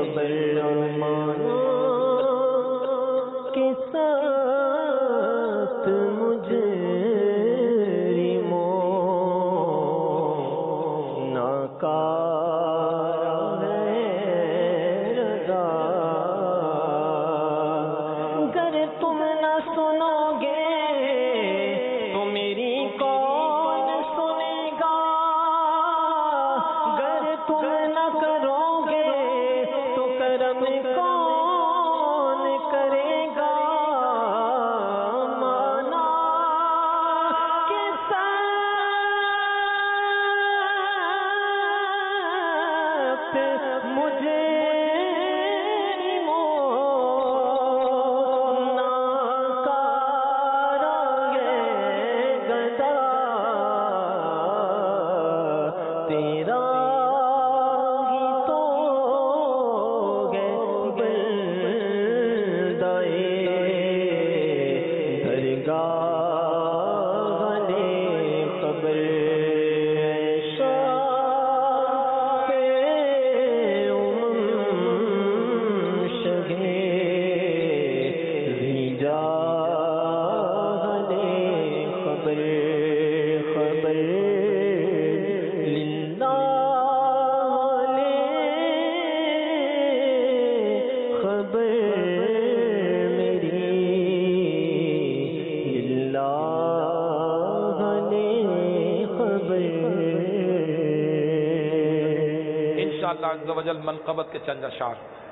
خبر مانا کے ساتھ مجرموں ناکار ہے رضا گر تم نہ سنو گے تو میری کون سنے گا گر تم نہ کرو گے تو کرم کون کرے گا مانا کے ساتھ مجرموں ناکار ہے گدا تیرا ہی تو گے بندائے درگاہ نے قبر شاہ شگے رجا نے خبر خبر للہ لے خبر میری للہ لے خبر انشاءاللہ عز و جل منقبت کے چند اشعار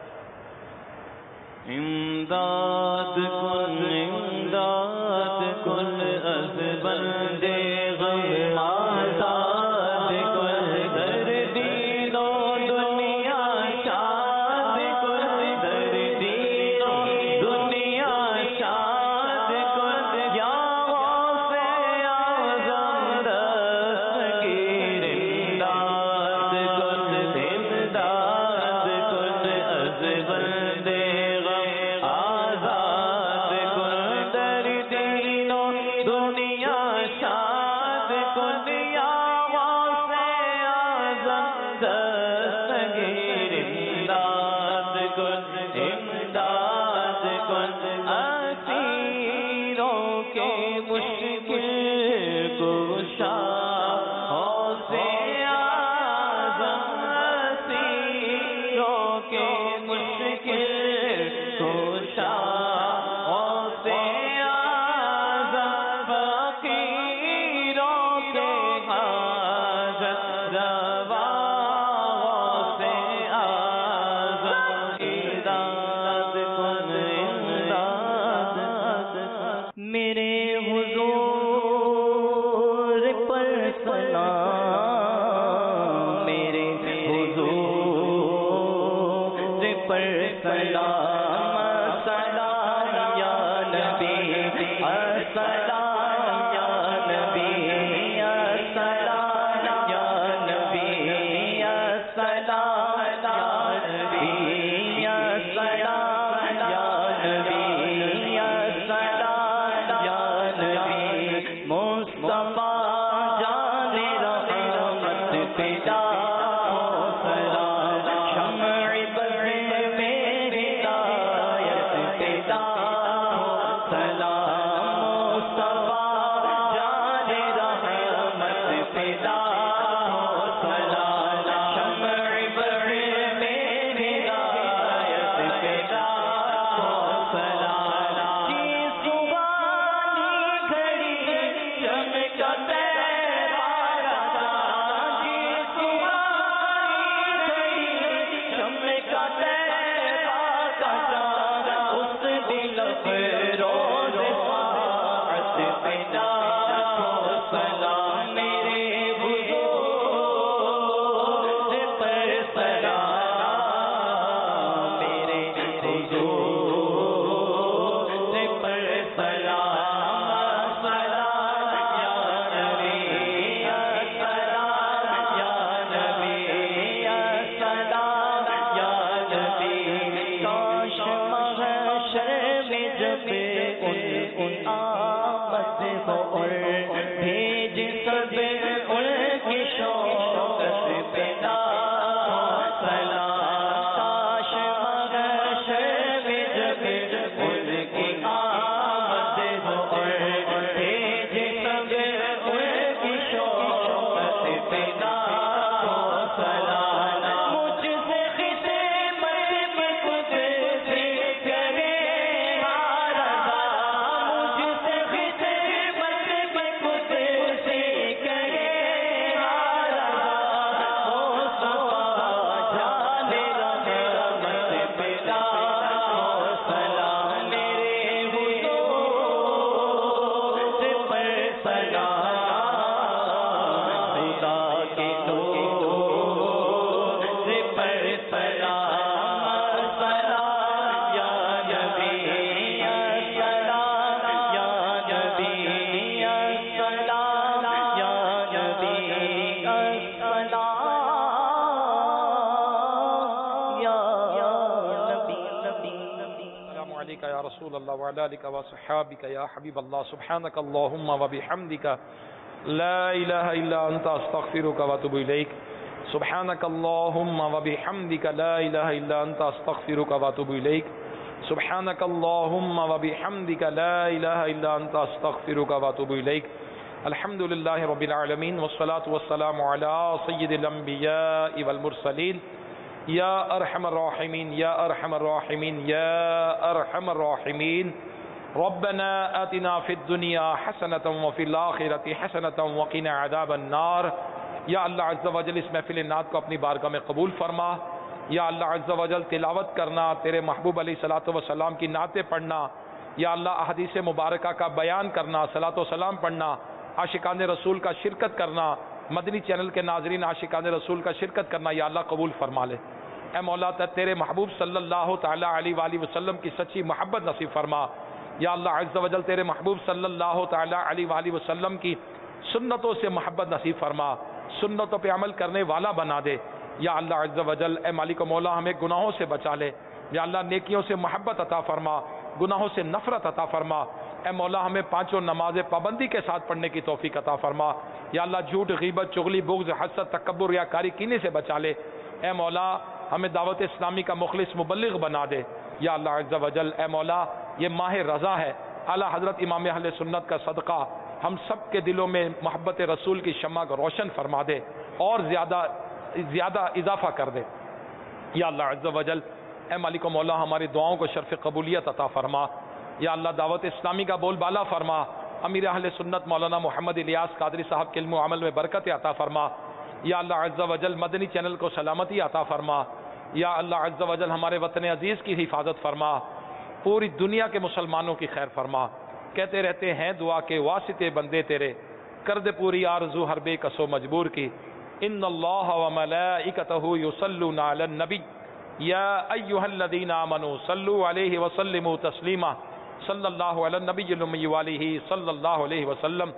امداد کن از بندے غم آزاد کن دردی دو دنیا شاد کن دردی دو دنیا شاد کن یا غوث اعظم دستگیر امداد کن امداد کن از بندے غم آزاد کن دردی دو دنیا شاد کن یا غوث اعظم دستگیر امداد کن امداد کن اسیروں کے مشکل کشا غوث اعظم اسیروں کے مشکل کشا غوث اعظم فقیروں کے حاجت روا غوث اعظم امداد کن امداد میرے حضور پر سلام میرے حضور پر سلام سلام یا نبی السلام یا نبی السلام یا نبی السلام یا نبی السلام یا نبی السلام یا نبی مصطفیٰ جان رحمت پیدا ہو سلام شمع بدر میں ہدایت پیدا ہو سلام مصطفیٰ جان رحمت پیدا ہو سلام شمع بدر میں ہدایت پیدا ہو سلام جی سبحانی گھڑی چمکا تیرا رضا جی سبحانی گھڑی چمکا تیرا رضا اس دل فروز ساعت پیدا ہو سلام میرے حضور پر سلام میرے حضور پر سلام سلام یا نبی السلام یا نبی السلام یا نبی کاش محشر میں جب ان آمد ہو اور بھیج سب ان کی شوقت پیدا ہو سلام کاش پر سلام سلام یا نبی السلام یا نبی السلام یا نبی السلام یا نبی السلام علیکم یا رسول اللہ وعلی آلک و صحابک یا حبیب اللہ سبحانک اللہم و بحمدک لا الہ الا انت استغفرک و اتوب الیک سبحانک اللہم و بحمدک لا الہ الا انت استغفرک و اتوب الیک سبحانک اللہم و بحمدک لا الہ الا انت استغفرک و اتوب الیک الحمدللہ رب العالمین والصلاة والسلام علی سید الانبیاء والمرسلین یا ارحم الراحمین یا ارحم الراحمین یا ارحم الراحمین ربنا آتنا فی الدنیا حسنة وفی الآخرة حسنة وقنا عذاب النار یا اللہ عز و جل اس محفل نعت کو اپنی بارگاہ میں قبول فرما یا اللہ عز و جل تلاوت کرنا تیرے محبوب علیہ الصلوۃ والسلام کی نعتیں پڑھنا یا اللہ احادیث مبارکہ کا بیان کرنا صلاۃ و سلام پڑھنا عاشقان رسول کا شرکت کرنا مدنی چینل کے ناظرین عاشقان رسول کا شرکت کرنا یا اللہ قبول فرما لے اے مولا تیرے محبوب صلی اللہ تعالیٰ علیہ وآلہ وسلم کی سچی محبت نصیب فرما یا اللہ عز و جل تیرے محبوب صلی اللہ تعالیٰ علیہ وآلہ وسلم کی سنتوں سے محبت نصیب فرما سنتوں پہ عمل کرنے والا بنا دے یا اللہ عز و جل اے مالک و مولا ہمیں گناہوں سے بچا لے یا اللہ نیکیوں سے محبت عطا فرما گناہوں سے نفرت عطا فرما اے مولا ہمیں پانچوں نمازیں پابندی کے ساتھ پڑھنے کی توفیق عطا فرما یا اللہ جھوٹ غیبت چغلی بغض حسد تکبر یا کاری کینے سے بچا لے اے مولا ہمیں دعوت اسلامی کا مخلص مبلغ بنا دے یا اللہ عز و جل اے مولا یہ ماہ رضا ہے اعلیٰ حضرت امام اہل سنت کا صدقہ ہم سب کے دلوں میں محبت رسول کی شمع کو روشن فرما دے اور زیادہ اضافہ کر دے یا اللہ عز و جل اے مالک و مولا ہماری دعاؤں کو شرف قبولیت عطا فرما یا اللہ دعوت اسلامی کا بول بالا فرما امیر اہل سنت مولانا محمد الیاس قادری صاحب کے علم و عمل میں برکت عطا فرما یا اللہ عز و جل مدنی چینل کو سلامتی عطا فرما یا اللہ عز و جل ہمارے وطن عزیز کی حفاظت فرما پوری دنیا کے مسلمانوں کی خیر فرما کہتے رہتے ہیں دعا کے واسطے بندے تیرے کر دے پوری آرزو ہر بے کسو مجبور کی ان اللہ و ملائکتہ یصلون علی النبی یا ایہا الذین آمنوا صلوا علیہ وسلموا تسلیما صلی اللہ علی النبی الامی وآلہ صلی اللہ علیہ وسلم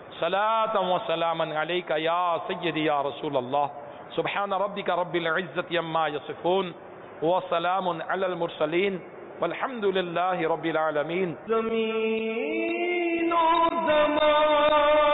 صلاة و سلاما علیک یا سیدی یا رسول اللہ سبحان ربک رب العزت عما یصفون وسلام علی المرسلین والحمد للہ رب العالمین زمین و زمان